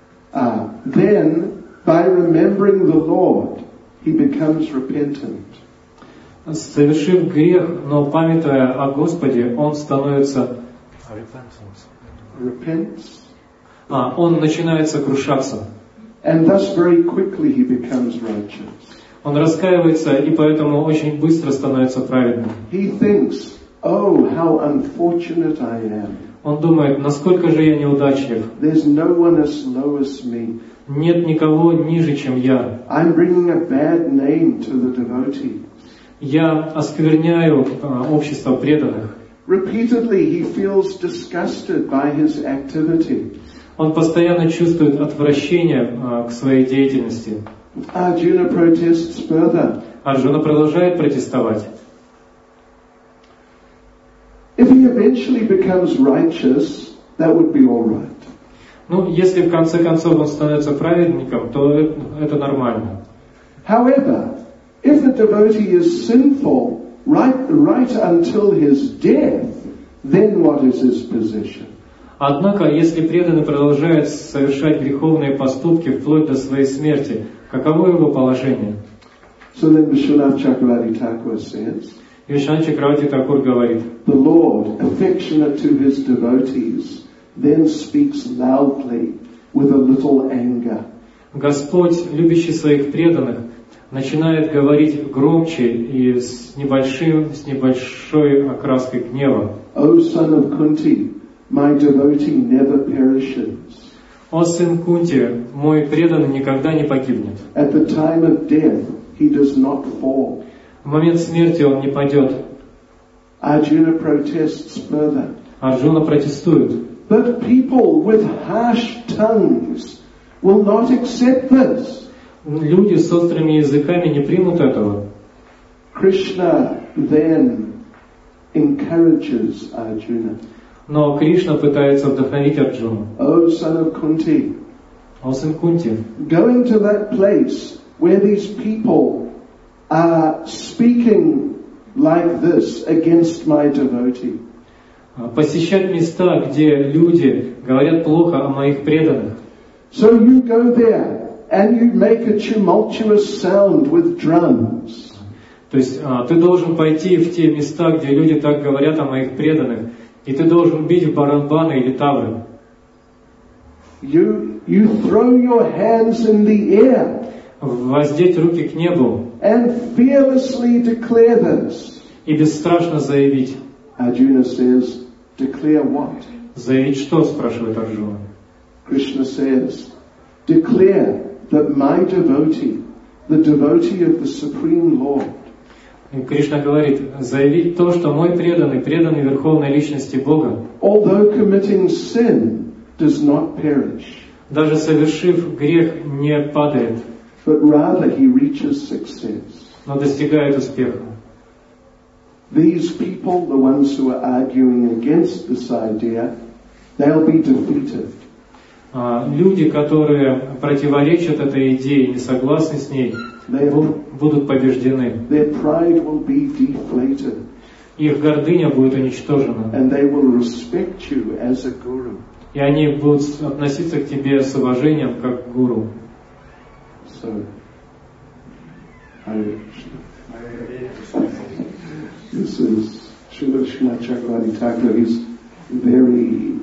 then by remembering the Lord, he becomes repentant. Совершив грех, но памятуя о Господе, он становится он начинает сокрушаться. And thus very quickly he becomes righteous. Он раскаивается и поэтому очень быстро становится праведным. He thinks, oh, how unfortunate I am. Он думает, насколько же я неудачлив. There's no one as low as me. Нет никого ниже, чем я. I'm bringing a bad name to the devotees. Я оскверняю общество преданных. Repeatedly he feels disgusted by his activity. Он постоянно чувствует отвращение к своей деятельности. Arjuna protests further. Арджуна продолжает протестовать. If he eventually becomes righteous, that would be all right. Ну, если в конце концов он становится праведником, то это нормально. However, if the devotee is sinful right until his death, then what is his position? Однако, если преданный продолжает совершать греховные поступки вплоть до своей смерти, каково его положение? So then Vishwanath Chakravarti Thakur says, Вишванат Чакраварти Такур говорит, the Lord, affectionate to his devotees, then speaks loudly with a little anger. Господь, любящий своих преданных, начинает говорить громче и с небольшой окраской гнева. O son of Kunti, my devotee never perishes. О сын Кунти, мой преданный никогда не погибнет. At the time of death, he does not fall. В момент смерти он не падет. Arjuna protests further. Арджуна протестует. But people with harsh tongues will not accept this. Люди с острыми языками не примут этого. Krishna then encourages Arjuna. Но Кришна пытается вдохновить Арджуну. O son of Kunti, О сын Кунти, going to that place where these people are speaking like this against my devotee. посещать места, где люди говорят плохо о моих преданных. So you go there and you make a tumultuous sound with drums. То есть ты должен пойти в те места, где люди так говорят о моих преданных, и ты должен бить в барабаны или тавры. You throw your hands in the air Воздеть руки к небу and fearlessly declare this. и бесстрашно заявить. Arjuna says, declare what? Заявить что, спрашивает Арджуна. Krishna says, declare that my devotee, the devotee of the Supreme Lord, И Кришна говорит, заявить то, что мой преданный Верховной Личности Бога, although committing sin, does not perish, даже совершив грех, не падает, but rather he reaches success. но достигает успеха. These people, the ones who are arguing against this idea, they'll be defeated. Люди, которые противоречат этой идее, не согласны с ней, будут побеждены. Their pride will be deflated. Их гордыня будет уничтожена. And they will respect you as a guru. И они будут относиться к тебе с уважением, как к гуру. So, this is Srila Vishwanath Chakravarti Thakur. He's very,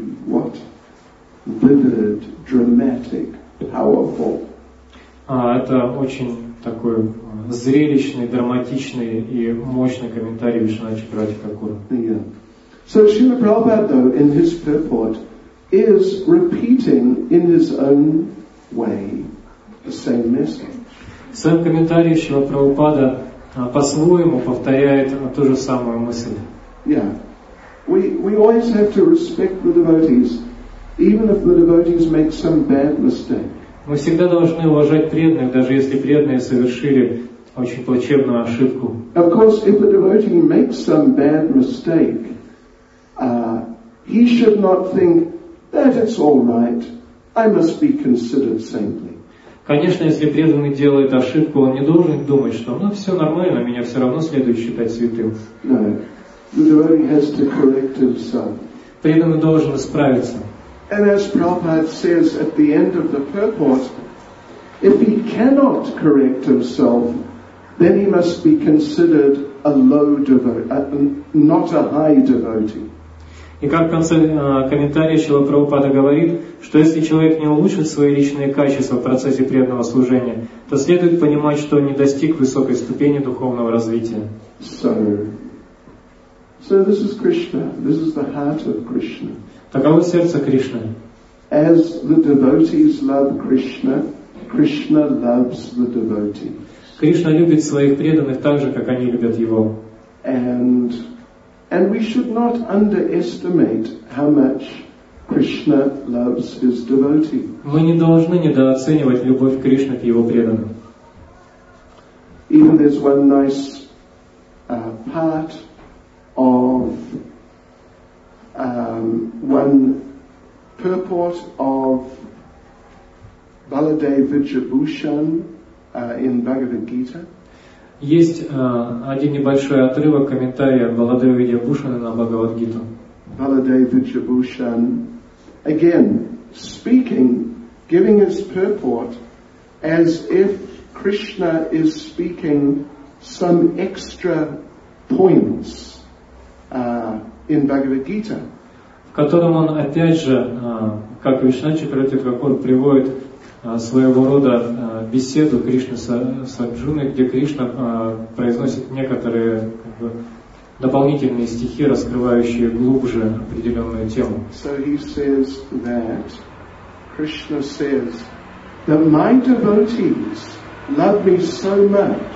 vivid, dramatic, powerful. Это очень такой зрелищный, драматичный и мощный комментарий Вишванат Чакраварти Такура. Yeah. So Srila Prabhupada, though, in his purport, is repeating in his own way the same message. В своем комментарии Шрила Прабхупада по-своему повторяет ту же самую мысль. Yeah. We always have to respect the devotees, even if the devotees make some bad mistake. Мы всегда должны уважать преданных, даже если преданные совершили очень плачевную ошибку. Of course, if a devotee makes some bad mistake, he should not think that it's all right, I must be considered saintly. Конечно, если преданный делает ошибку, он не должен думать, что все нормально, меня все равно следует считать святым. No, the devotee has to correct himself. Преданный должен исправиться. And as Prabhupada says at the end of the purport, if he cannot correct himself, then he must be considered a low devotee, not a high devotee. И как в конце комментария Шрила Прабхупада говорит, что если человек не улучшит свои личные качества в процессе преданного служения, то следует понимать, что он не достиг высокой ступени духовного развития. So this is Krishna. This is the heart of Krishna. Таково сердце Кришны. As the devotees love Krishna, Krishna loves the devotees. Кришна любит своих преданных так же, как они любят его. And we should not underestimate how much Krishna loves his devotees. Мы не должны недооценивать любовь Кришны к его преданным. Even there's one nice part of one purport of Baladev Vidyabhushan in Bhagavad Gita. Есть один небольшой отрывок комментария Баладева Видьябхушана на Бхагавад-гиту. Baladev Vidyabhushan, again, speaking, giving his purport as if Krishna is speaking some extra points in Bhagavad Gita. В котором он опять же, как Вишна Чакраварти Тхакур, приводит своего рода беседу Кришны с Арджуной, где Кришна произносит некоторые дополнительные стихи, раскрывающие глубже определенную тему. So he says that Krishna says that my devotees love me so much.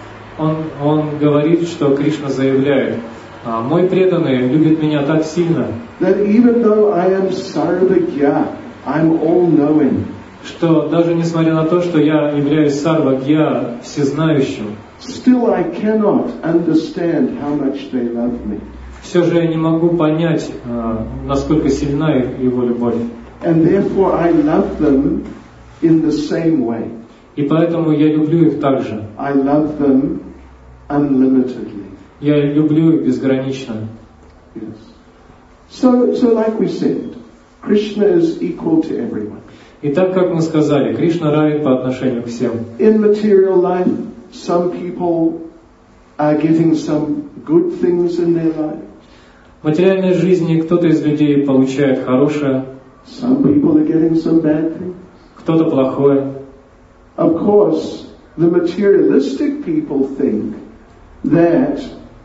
Он говорит, что Кришна заявляет: мой преданный любит меня так сильно, that even though I am Sarvagya, I'm all-knowing. Что даже несмотря на то, что я являюсь Сарвагья, всезнающим, still I cannot understand how much they love me. Все же я не могу понять, насколько сильна его любовь. And therefore I love them in the same way. И поэтому я люблю их так же. I love them unlimitedly. Я люблю их безгранично. Yes. So like we said, Krishna is equal to everyone. И так, как мы сказали, Кришна равен по отношению к всем. In material life, some people are getting some good things in their life. В материальной жизни кто-то из людей получает хорошее, some people are getting some bad things. Кто-то плохое. Of course, the materialistic people think that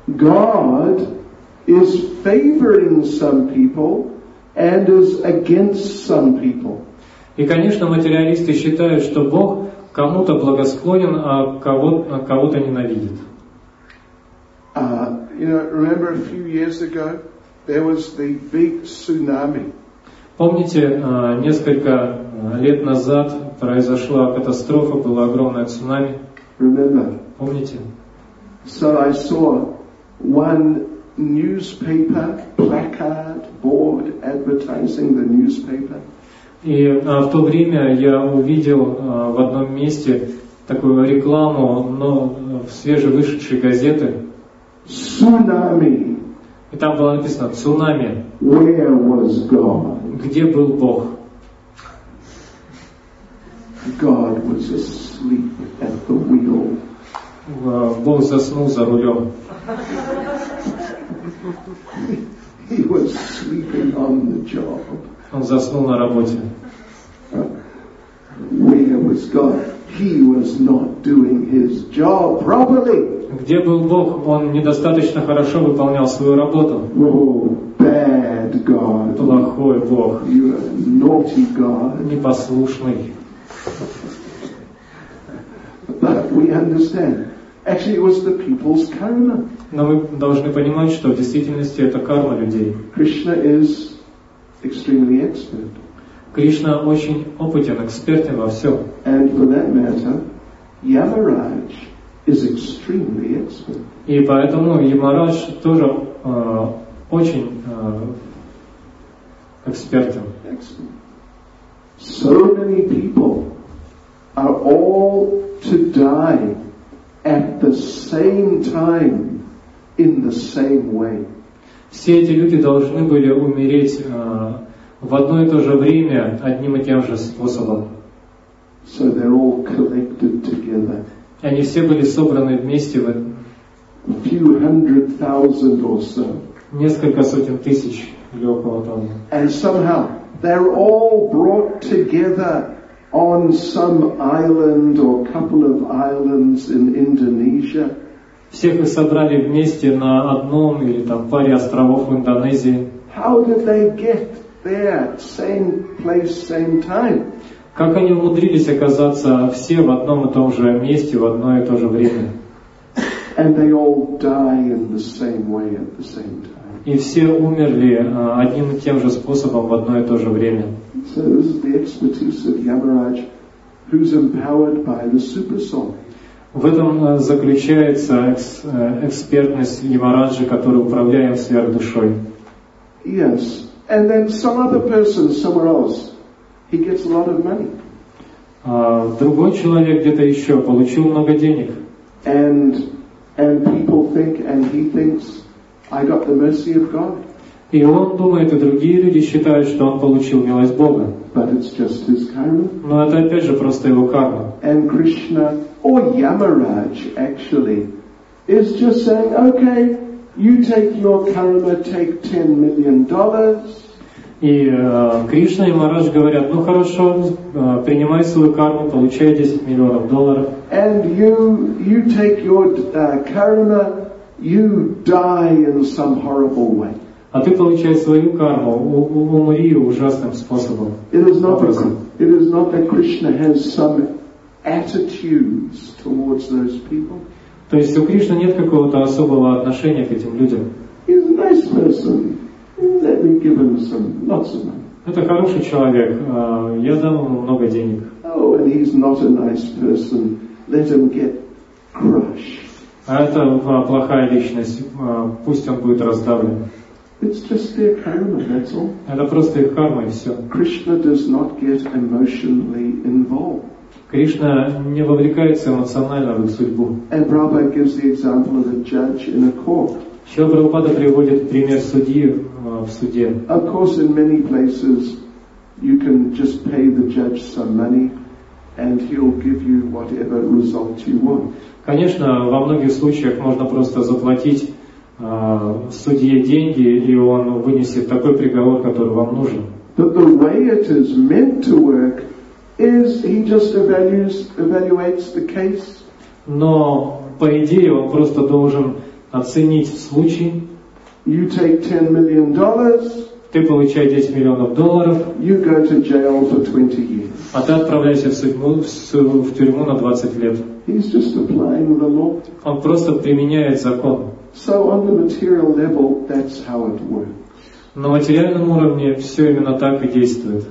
God is favoring some people and is against some people. И, конечно, материалисты считают, что Бог кому-то благосклонен, а кого-то ненавидит. Remember a few years ago, there was the big tsunami. Помните, несколько лет назад произошла катастрофа, было огромное цунами. Remember? Помните? So I saw one newspaper placard board advertising the newspaper. И в то время я увидел в одном месте такую рекламу, но в свежевышедшей газеты. Tsunami. И там было написано «Цунами». Where was God? Где был Бог? God was asleep at the wheel. Бог заснул за рулем. He was sleeping on the job. Он заснул на работе. Where was God? He was not doing his job properly. Где был Бог? Он недостаточно хорошо выполнял свою работу. Oh, bad God. Плохой Бог. You are naughty God. Непослушный. But we understand. Actually, it was the people's karma. Но мы должны понимать, что в действительности это карма людей. Krishna is extremely expert. Кришна очень опытен, экспертен во всем. And for that matter, Yamaraj is extremely expert. И поэтому Ямарадж тоже очень экспертен. Excellent. So many people are all to die at the same time in the same way. Все эти люди должны были умереть в одно и то же время одним и тем же способом. So they're all collected together. И они все были собраны вместе в A few 100,000 or so. несколько сотен тысяч. или около того. And somehow they're all brought together on some island or couple of islands in Indonesia. Всех их собрали вместе на одном или там паре островов в Индонезии. How did they get there? Same place, same time. Как они умудрились оказаться все в одном и том же месте в одно и то же время? And they all die in the same way at the same time. И все умерли одним и тем же способом в одно и то же время. So this is the expertise of Yamaraj, who's empowered by the super soul. В этом заключается экспертность Ямараджи, который управляем сверхдушой. Yes. And then some other person somewhere else, he gets a lot of money. Другой человек где-то еще получил много денег. And people think, and he thinks, I got the mercy of God. И он думает, и другие люди считают, что он получил милость Бога. But it's just his karma. Но это опять же просто его карма. And Krishna, or Yamaraj actually, is just saying, okay, you take your karma, take $10 million. И Кришна и Марадж говорят, ну хорошо, принимай свою карму, получай $10 миллионов. And you take your karma, you die in some horrible way. А ты получай свою карму, умри ужасным способом. It is not that Krishna has some attitudes towards those people. То есть у Кришны нет какого-то особого отношения к этим людям. He's a nice person. Let me give him lots of money. Это хороший человек, я дам ему много денег. Oh, and he's not a nice person. Let him get crushed. А это плохая личность, пусть он будет раздавлен. It's just their karma, that's all. Это просто их карма и все. Krishna does not get emotionally involved. Кришна не вовлекается эмоционально в их судьбу. And Prabhupada gives the example of a judge in a court. Шрила Прабхупада приводит пример судьи в суде. Of course, in many places, you can just pay the judge some money, and he'll give you whatever result you want. Конечно, во многих случаях можно просто заплатить судье деньги, и он вынесет такой приговор, который вам нужен. But the way it is meant to work is he just evaluates the case. Но по идее он просто должен оценить случай. You take $10 million. Ты получаешь $10 миллионов. You go to jail for 20 years. А ты отправляешься в тюрьму на 20 лет. He's just applying the law. Он просто применяет закон. So on the material level, that's how it works. На материальном уровне все именно так и действует.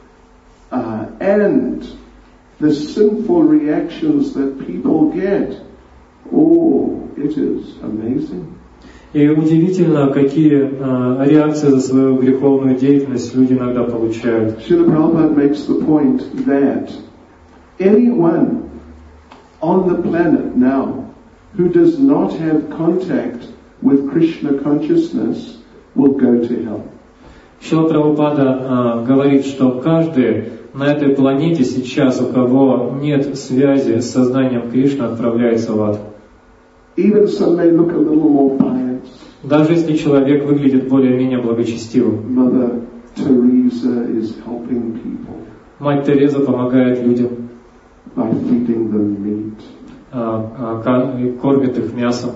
And the sinful reactions that people get, oh, it is amazing. И удивительно, какие реакции за свою греховную деятельность люди иногда получают. Srila Prabhupada makes the point that anyone on the planet now who does not have contact with Krishna consciousness will go to hell. Шрила Прабхупада говорит, что каждый на этой планете сейчас, у кого нет связи с сознанием Кришны, отправляется в ад. Even some may look a little more pious. Даже если человек выглядит более-менее благочестивым. Mother Teresa is helping people. Мать Тереза помогает людям. By feeding them meat. Кормит их мясом.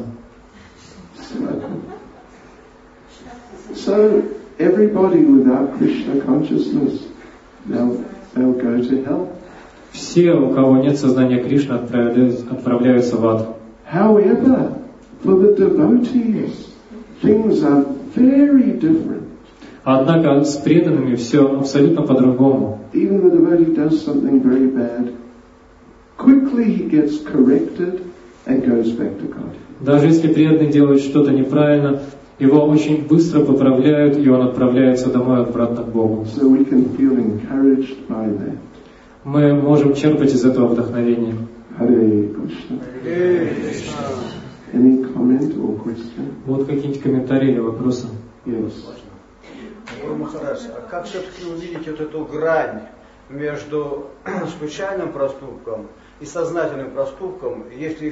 So everybody without Krishna consciousness, they'll go to hell. Все, у кого нет сознания Кришны, отправляются в ад. However, for the devotees, things are very different. Однако с преданными все абсолютно по-другому. Even the devotee does something very bad, quickly he gets corrected and goes back to God. Даже если преданный делает что-то неправильно, его очень быстро поправляют, и он отправляется домой обратно к Богу. So we can feel encouraged by that. Мы можем черпать из этого вдохновения. Hare Krishna. Any comment or question? Вот какие-нибудь комментарии или вопросы? Yes. Гуру Махарадж, а как все-таки увидеть вот эту грань между случайным проступком и сознательным проступком, если в то же время преданные продолжают заниматься преданным служением? Well, the gray area is between the случайным и сознательным. If you can feel encouraged by that, then you can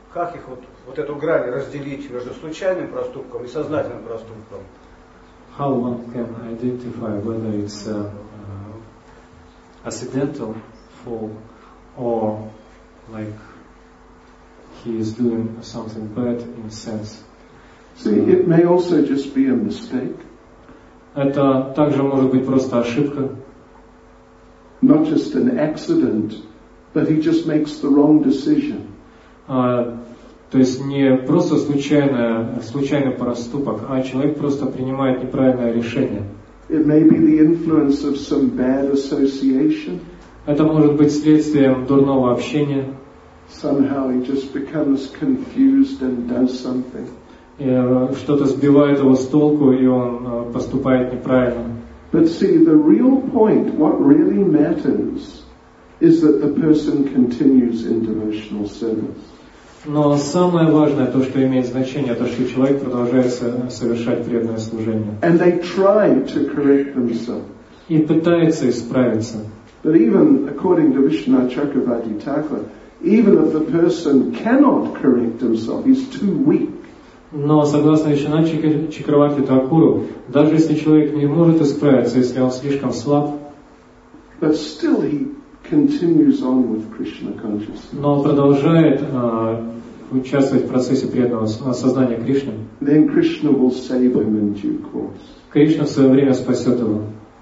Как их вот эту грань разделить между случайным проступком и сознательным проступком? How one can identify whether it's accidental fall or like he is doing something bad in a sense. See, it may also just be a mistake. Это также может быть просто ошибка. Not just an accident, but he just makes the wrong decision. То есть не просто случайный проступок, а человек просто принимает неправильное решение. It may be the influence of some bad association. Это может быть следствием дурного общения. Somehow he just becomes confused and does something. Что-то сбивает его с толку, и он поступает неправильно. But see, the real point, what really matters, is that the person continues in devotional service. Но самое важное, то, что имеет значение, то, что человек продолжает совершать преданное служение. And they try to correct themselves. И пытается исправиться. But even according to Vishwanath Chakravarti Thakur, even if the person cannot correct himself, he's too weak. Но согласно Вишванат Чакраварти Такуру, даже если человек не может исправиться, если он слишком слаб, but still he continues on with Krishna consciousness. Но продолжает участвовать в процессе преданного сознания Кришны, Then Krishna will save him in due course. Кришна в свое время спасет его.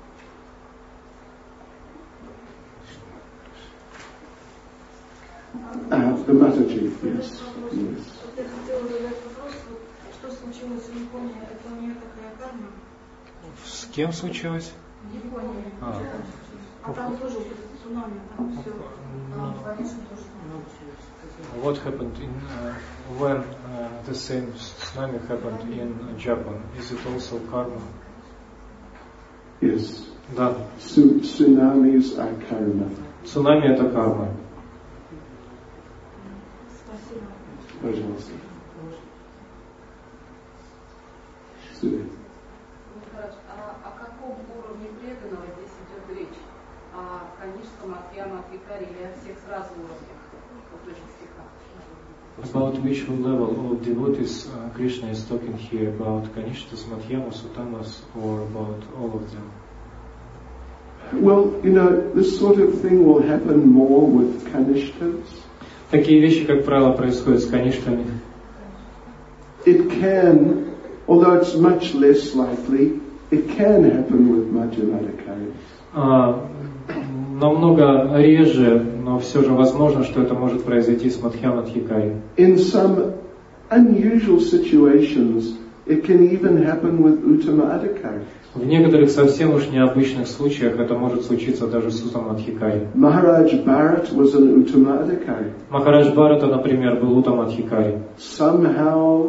The Mataji, yes. Я хотела задать вопрос, что случилось в Японии, это у нее такая карма? С кем случилось? В Японии. А там тоже цунами, там все, конечно, тоже. What happened when the same tsunami happened in Japan? Is it also karma? Yes. Да. Tsunamis are karma. Цунами это карма. Спасибо. Пожалуйста. О каком уровне преданного здесь идет речь? О Канишском, Мадхьяма, Викаре или о всех сразу уровнях в этих стихах? About which level of devotees Krishna is talking here? About Kanishtas, Madhyamas, Uttamas, or about all of them? Well, this sort of thing will happen more with Kanishtas. Такие вещи, как правило, происходят с каништами. It can, although it's much less likely, it can happen with Madhyamadikaris. Намного реже, но все же возможно, что это может произойти с Мадхьямадхикари. In some unusual situations, it can even happen with Uttamadikaris. В некоторых совсем уж необычных случаях это может случиться даже с Уттамадхикари. Maharaj Bharat was an Uttamadikari. Махарадж Бхарата, например, был Уттамадхикари. Somehow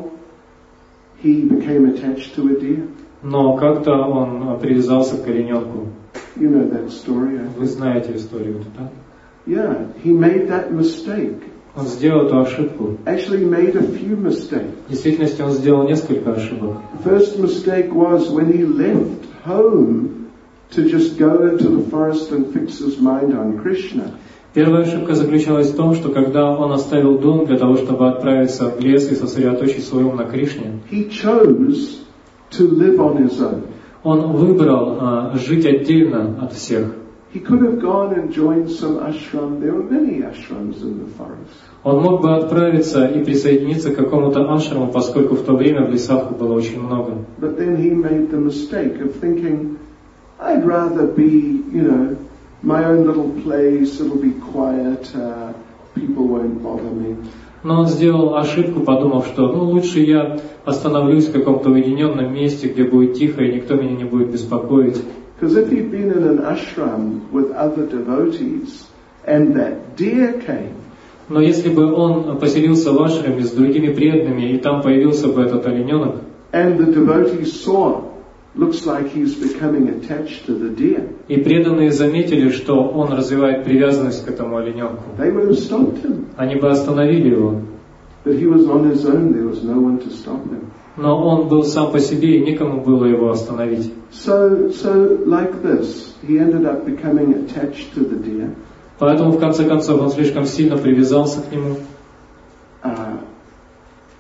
he became attached to a deer. Но как-то он привязался к олененку. You know that story. Вы знаете историю, да? Yeah, he made that mistake. Он сделал эту ошибку. Actually made a few mistakes. В действительности он сделал несколько ошибок. The first mistake was when he left home to just go into the forest and fix his mind on Krishna. Первая ошибка заключалась в том, что когда он оставил дом для того, чтобы отправиться в лес и сосредоточить свой ум на Кришне, He chose to live on his own. он выбрал жить отдельно от всех. He could have gone and joined some ashram. There were many ashrams in the forest. Он мог бы отправиться и присоединиться к какому-то ашраму, поскольку в то время в лесах было очень много. But then he made the mistake of thinking, I'd rather be, my own little place, it'll be quiet, people won't bother me. Но он сделал ошибку, подумав, что лучше я остановлюсь в каком-то уединенном месте, где будет тихо и никто меня не будет беспокоить. Because if he'd been in an ashram with other devotees and that deer came, Но если бы он поселился в ашраме с другими преданными, и там появился бы этот олененок, and the devotees saw, looks like he's becoming attached to the deer, и преданные заметили, что он развивает привязанность к этому олененку, they would have stopped him. они бы остановили его. But he was on his own, there was no one to stop him. Но он был сам по себе, и никому было его остановить. So like this, he ended up becoming attached to the deer. Поэтому, в конце концов, он слишком сильно привязался к нему.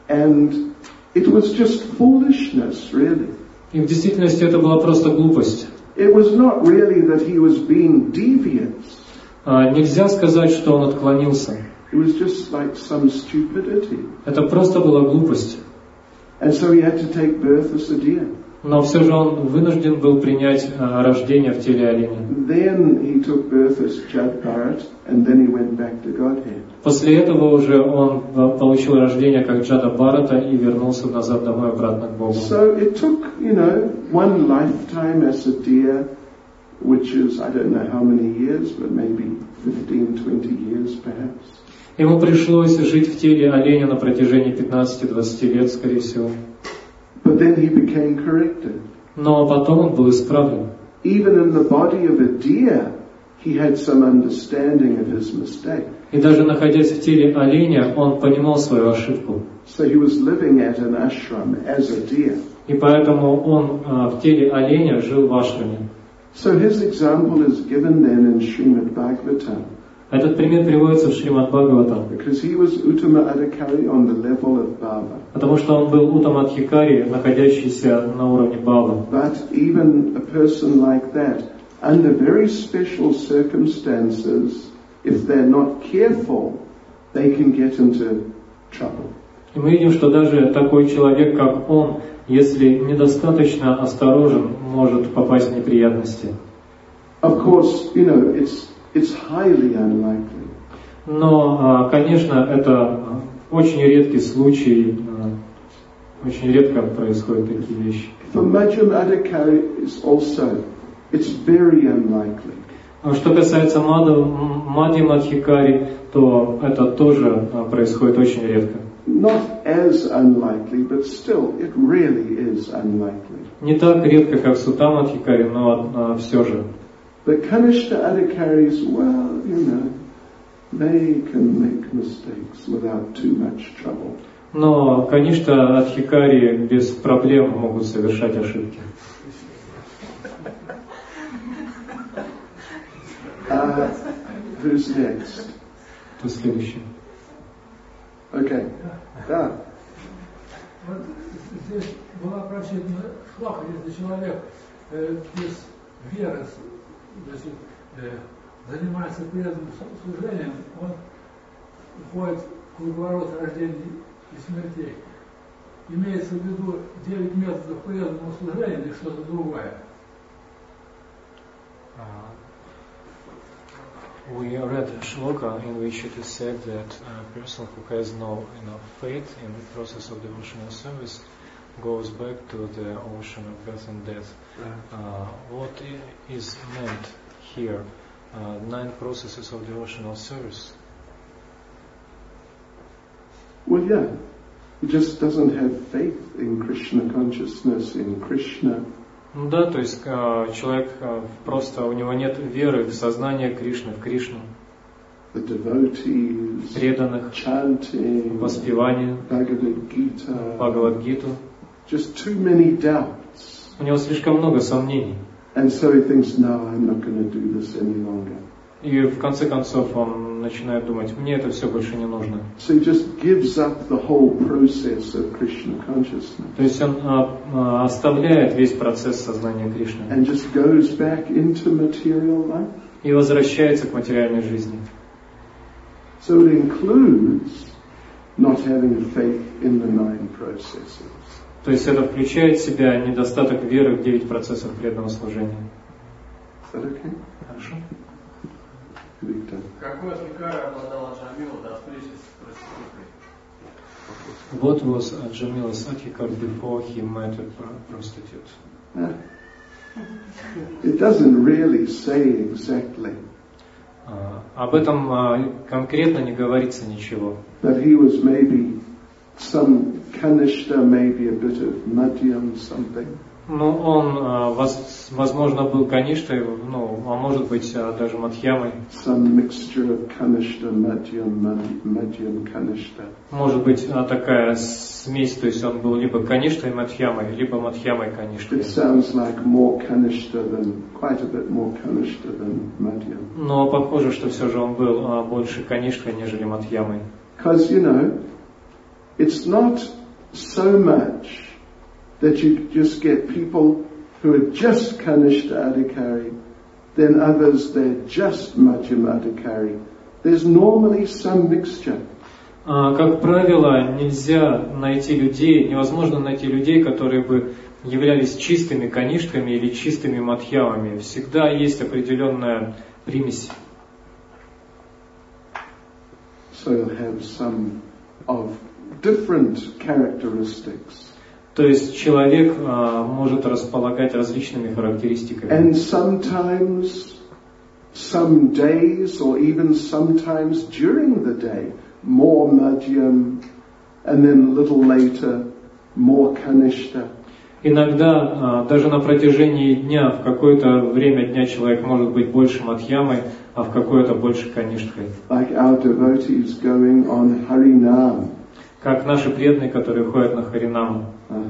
And it was just foolishness, really. И в действительности это была просто глупость. It was not really that he was being devious. Нельзя сказать, что он отклонился. It was just like some stupidity. Это просто была глупость. And so he had to take birth as a deer. Но все же он вынужден был принять рождение в теле оленя. Then he took birth as Jad Bharat, and then he went back to Godhead. После этого уже он получил рождение как Джада Бхарата и вернулся назад домой обратно к Богу. So it took, one lifetime as a deer, which is, I don't know how many years, but maybe 15, 20 years perhaps. Ему пришлось жить в теле оленя на протяжении 15-20 лет, скорее всего. But then he became corrected. Но потом он был исправлен. Even in the body of a deer, he had some understanding of his mistake. И даже находясь в теле оленя, он понимал свою ошибку. So he was living at an ashram as a deer. И поэтому он в теле оленя жил в ашраме. So his example is given then in Srimad Bhagavatam. Этот пример приводится в Шримад Бхагаватам. Because he was Uttama Adhikari on the level of Bhava. Потому что он был Уттамадхикари, находящийся на уровне Бхавы. But even a person like that, under very special circumstances, if they're not careful, they can get into trouble. И мы видим, что даже такой человек, как он, если недостаточно осторожен, может попасть в неприятности. Of course, it's highly unlikely. Но, конечно, это очень редкий случай, очень редко происходят такие вещи. For Madhyam Adhikari is also, it's very unlikely. Что касается Мадхьямадхикари, то это тоже происходит очень редко. Not as unlikely, but still, it really is unlikely. Не так редко, как с Уттамадхикари, но все же. The Kanishta Adhikaris, well, they can make mistakes without too much trouble. Но, конечно, Адхикари без проблем могут совершать ошибки. Who's next? Кто следующий? Okay. Да. Вот здесь была прочитана шлаха, если человек без веры занимается преданным служением, он входит в круговорот рождений и смертей. Имеется в виду 9 методов преданного служения или что-то другое? We read a shloka in which it is said that a person who has no enough faith in the process of devotional service goes back to the ocean of birth and death. What is meant here? 9 processes of devotional service? Well, yeah. He just doesn't have faith in Krishna consciousness, in Krishna. Да, то есть человек просто, у него нет веры в сознание Кришны, в Кришну. The devotees, преданных, chanting, воспевание, Бхагавад-гиту. Just too many doubts. У него слишком много сомнений. And so he thinks, no, I'm not going to do this any longer. И в конце концов он начинает думать, мне это все больше не нужно. So he just gives up the whole process of Krishna consciousness. То есть он оставляет весь процесс сознания Кришны. And just goes back into material life. И возвращается к материальной жизни. So it includes not having faith in the 9 processes. То есть это включает в себя недостаток веры в 9 процессов преданного служения. Is that okay? Хорошо. Victor. Какой Адхикара обладал Аджамила до встречи с проституткой? What was Ajamila's Adhikar before he met a prostitute? It doesn't really say exactly. Об этом конкретно не говорится ничего. That he was maybe some Kanishta, maybe a bit of Madhyam, something. Ну, он, возможно, был Каништой, а может быть, даже Мадхьямой. Some mixture of Kanishta, Madhyam, Kanishta. Может быть, такая смесь, то есть он был либо Каништой Мадхьямой, либо Мадхьямой Каништой. It sounds like more Kanishta than, quite a bit more Kanishta than Madhyam. Но похоже, что все же он был больше Каништой, нежели Мадхьямой. Because, it's not so much that you just get people who are just Kanishta Adhikari, then others they're just Madhyam Adhikari. There's normally some mixture. Как правило, невозможно найти людей, которые бы являлись чистыми канишками или чистыми мадхьямами. Всегда есть определенная примесь. So you'll have some of different characteristics. То есть человек может располагать различными характеристиками. And sometimes, some days or even sometimes during the day, more Madhyam, and then a little later, more Kanishta. Иногда, даже на протяжении дня, в какое-то время дня человек может быть больше мадхьямой, а в какое-то больше каништкой. Like our devotees going on Harinam. Как наши преданные, которые ходят на Харинам.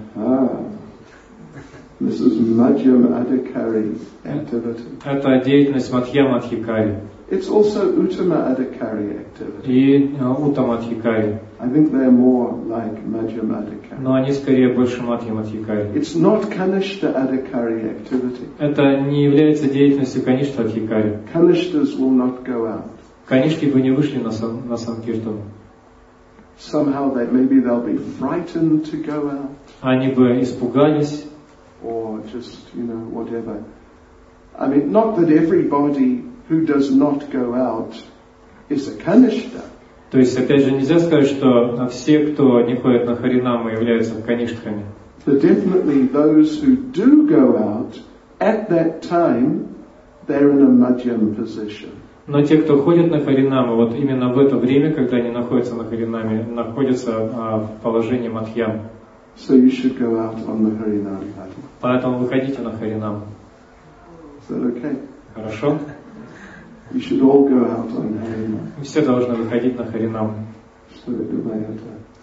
This is Madhyam Adhikari activity. Это деятельность Мадхьяма Адхикари. It's also Uttama Adhikari activity. И Уттама Адхикари. I think they're more like Madhyam Adhikari. Но они скорее больше Мадхьяма Адхикари. It's not Kanishta Adhikari activity. Это не является деятельностью Каништа Адхикари. Kanishtas will not go out. Канишки бы не вышли на Санкиртану. Somehow maybe they'll be frightened to go out. Они бы испугались. Or just, whatever. I mean, not that everybody who does not go out is a Kanishta. То есть, опять же, нельзя сказать, что все, кто не ходит на Харинаму, являются каништхами. But definitely those who do go out, at that time, they're in a Madhyam position. Но те, кто ходит на Харинаму, вот именно в это время, когда они находятся на Харинаме, находятся в положении Мадхьям. So you should go out on the Harinam party. Поэтому выходите на Харинам. Is that okay? Хорошо? You should all go out on Harinam. Все должны выходить на Харинам. Что вы думаете?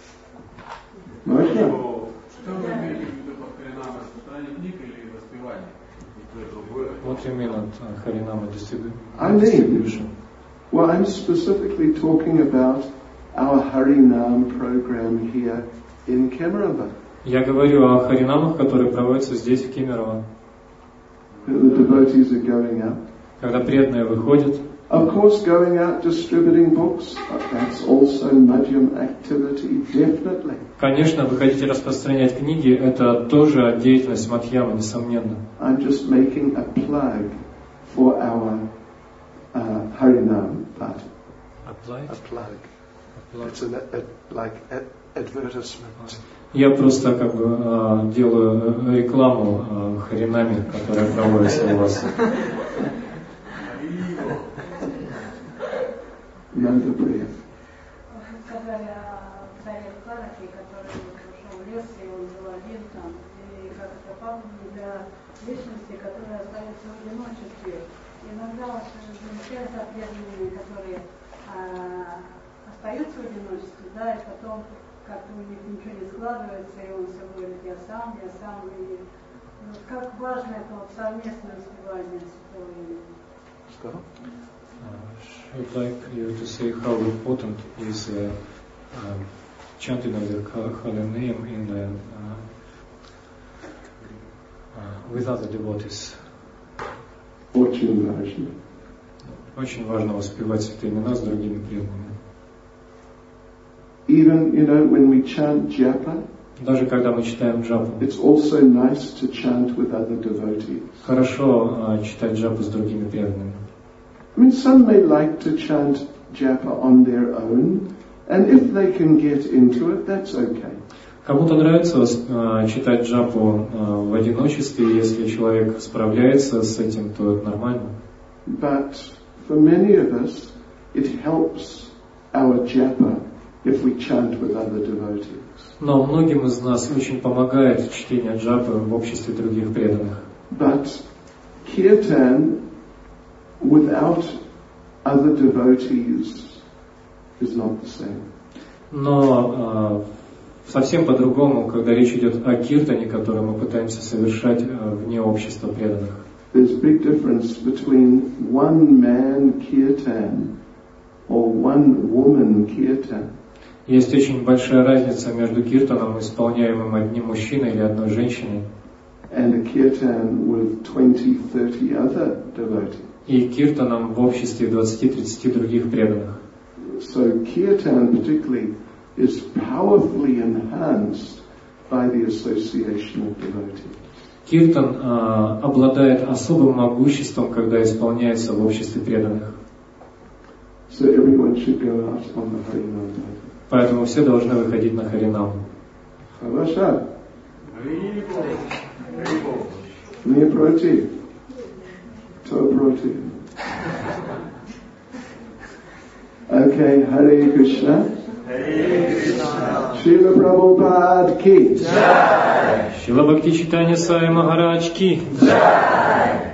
Можно? Что вы имеете в виду под Харинамом? Составление книг или воспевание? What do you mean on Harinama distribution? I mean, well, I'm specifically talking about our Harinam program here in Kemerovo. Я говорю о Харинамах, которые проводятся здесь, в Кемерово. The devotees are going out. Когда преданные выходят. Of course, going out distributing books, that's also Madhyam activity, definitely. Конечно, выходить и распространять книги, это тоже деятельность Мадхьяма, несомненно. I'm just making a plug for our Harinam party. A plug. It's like advertisement. Я просто как бы делаю рекламу Харинаме, которая проводится у вас. Надо приехать. Сказали о царе Карахе, который ушел в лес, и он был один там, и как это память для личности, которая остается в одиночестве. Иногда замечаются преданные, которые остаются в одиночестве, да, и потом как-то у них ничего не складывается, и он все говорит, я сам, и вот как важно это вот совместное успевание святого имени. Что? I would like you to say how important is chanting of the holy name in the, with other devotees. Очень важно. Очень важно воспевать святые имена с другими преданными. Even, when we chant japa, даже когда мы читаем джапу, it's also nice to chant with other devotees. Хорошо читать джапу с другими преданными. I mean, some may like to chant japa on their own, and if they can get into it, that's okay. Кому-то нравится читать джапу в одиночестве, если человек справляется с этим, то это нормально. But for many of us, it helps our japa if we chant with other devotees. Но многим из нас очень помогает чтение джапы в обществе других преданных. But kirtan without other devotees is not the same. Но совсем по-другому, когда речь идет о киртане, который мы пытаемся совершать вне общества преданных. There's a big difference between one man kirtan or one woman kirtan. Есть очень большая разница между киртаном, исполняемым одним мужчиной или одной женщиной, and a kirtan with 20-30 other devotees. и киртаном в обществе 20-30 других преданных. So kirtan particularly is powerfully enhanced by the association of devotees. Киртан обладает особым могуществом, когда исполняется в обществе преданных. So everyone should go out on the Harinam. Поэтому все должны выходить на Харинам. Хорошо. Не против. Кто против? Okay, Hare Krishna. Шрила Прабхупад ки. Шрила Бхакти Чайтанья Свами Махарадж ки.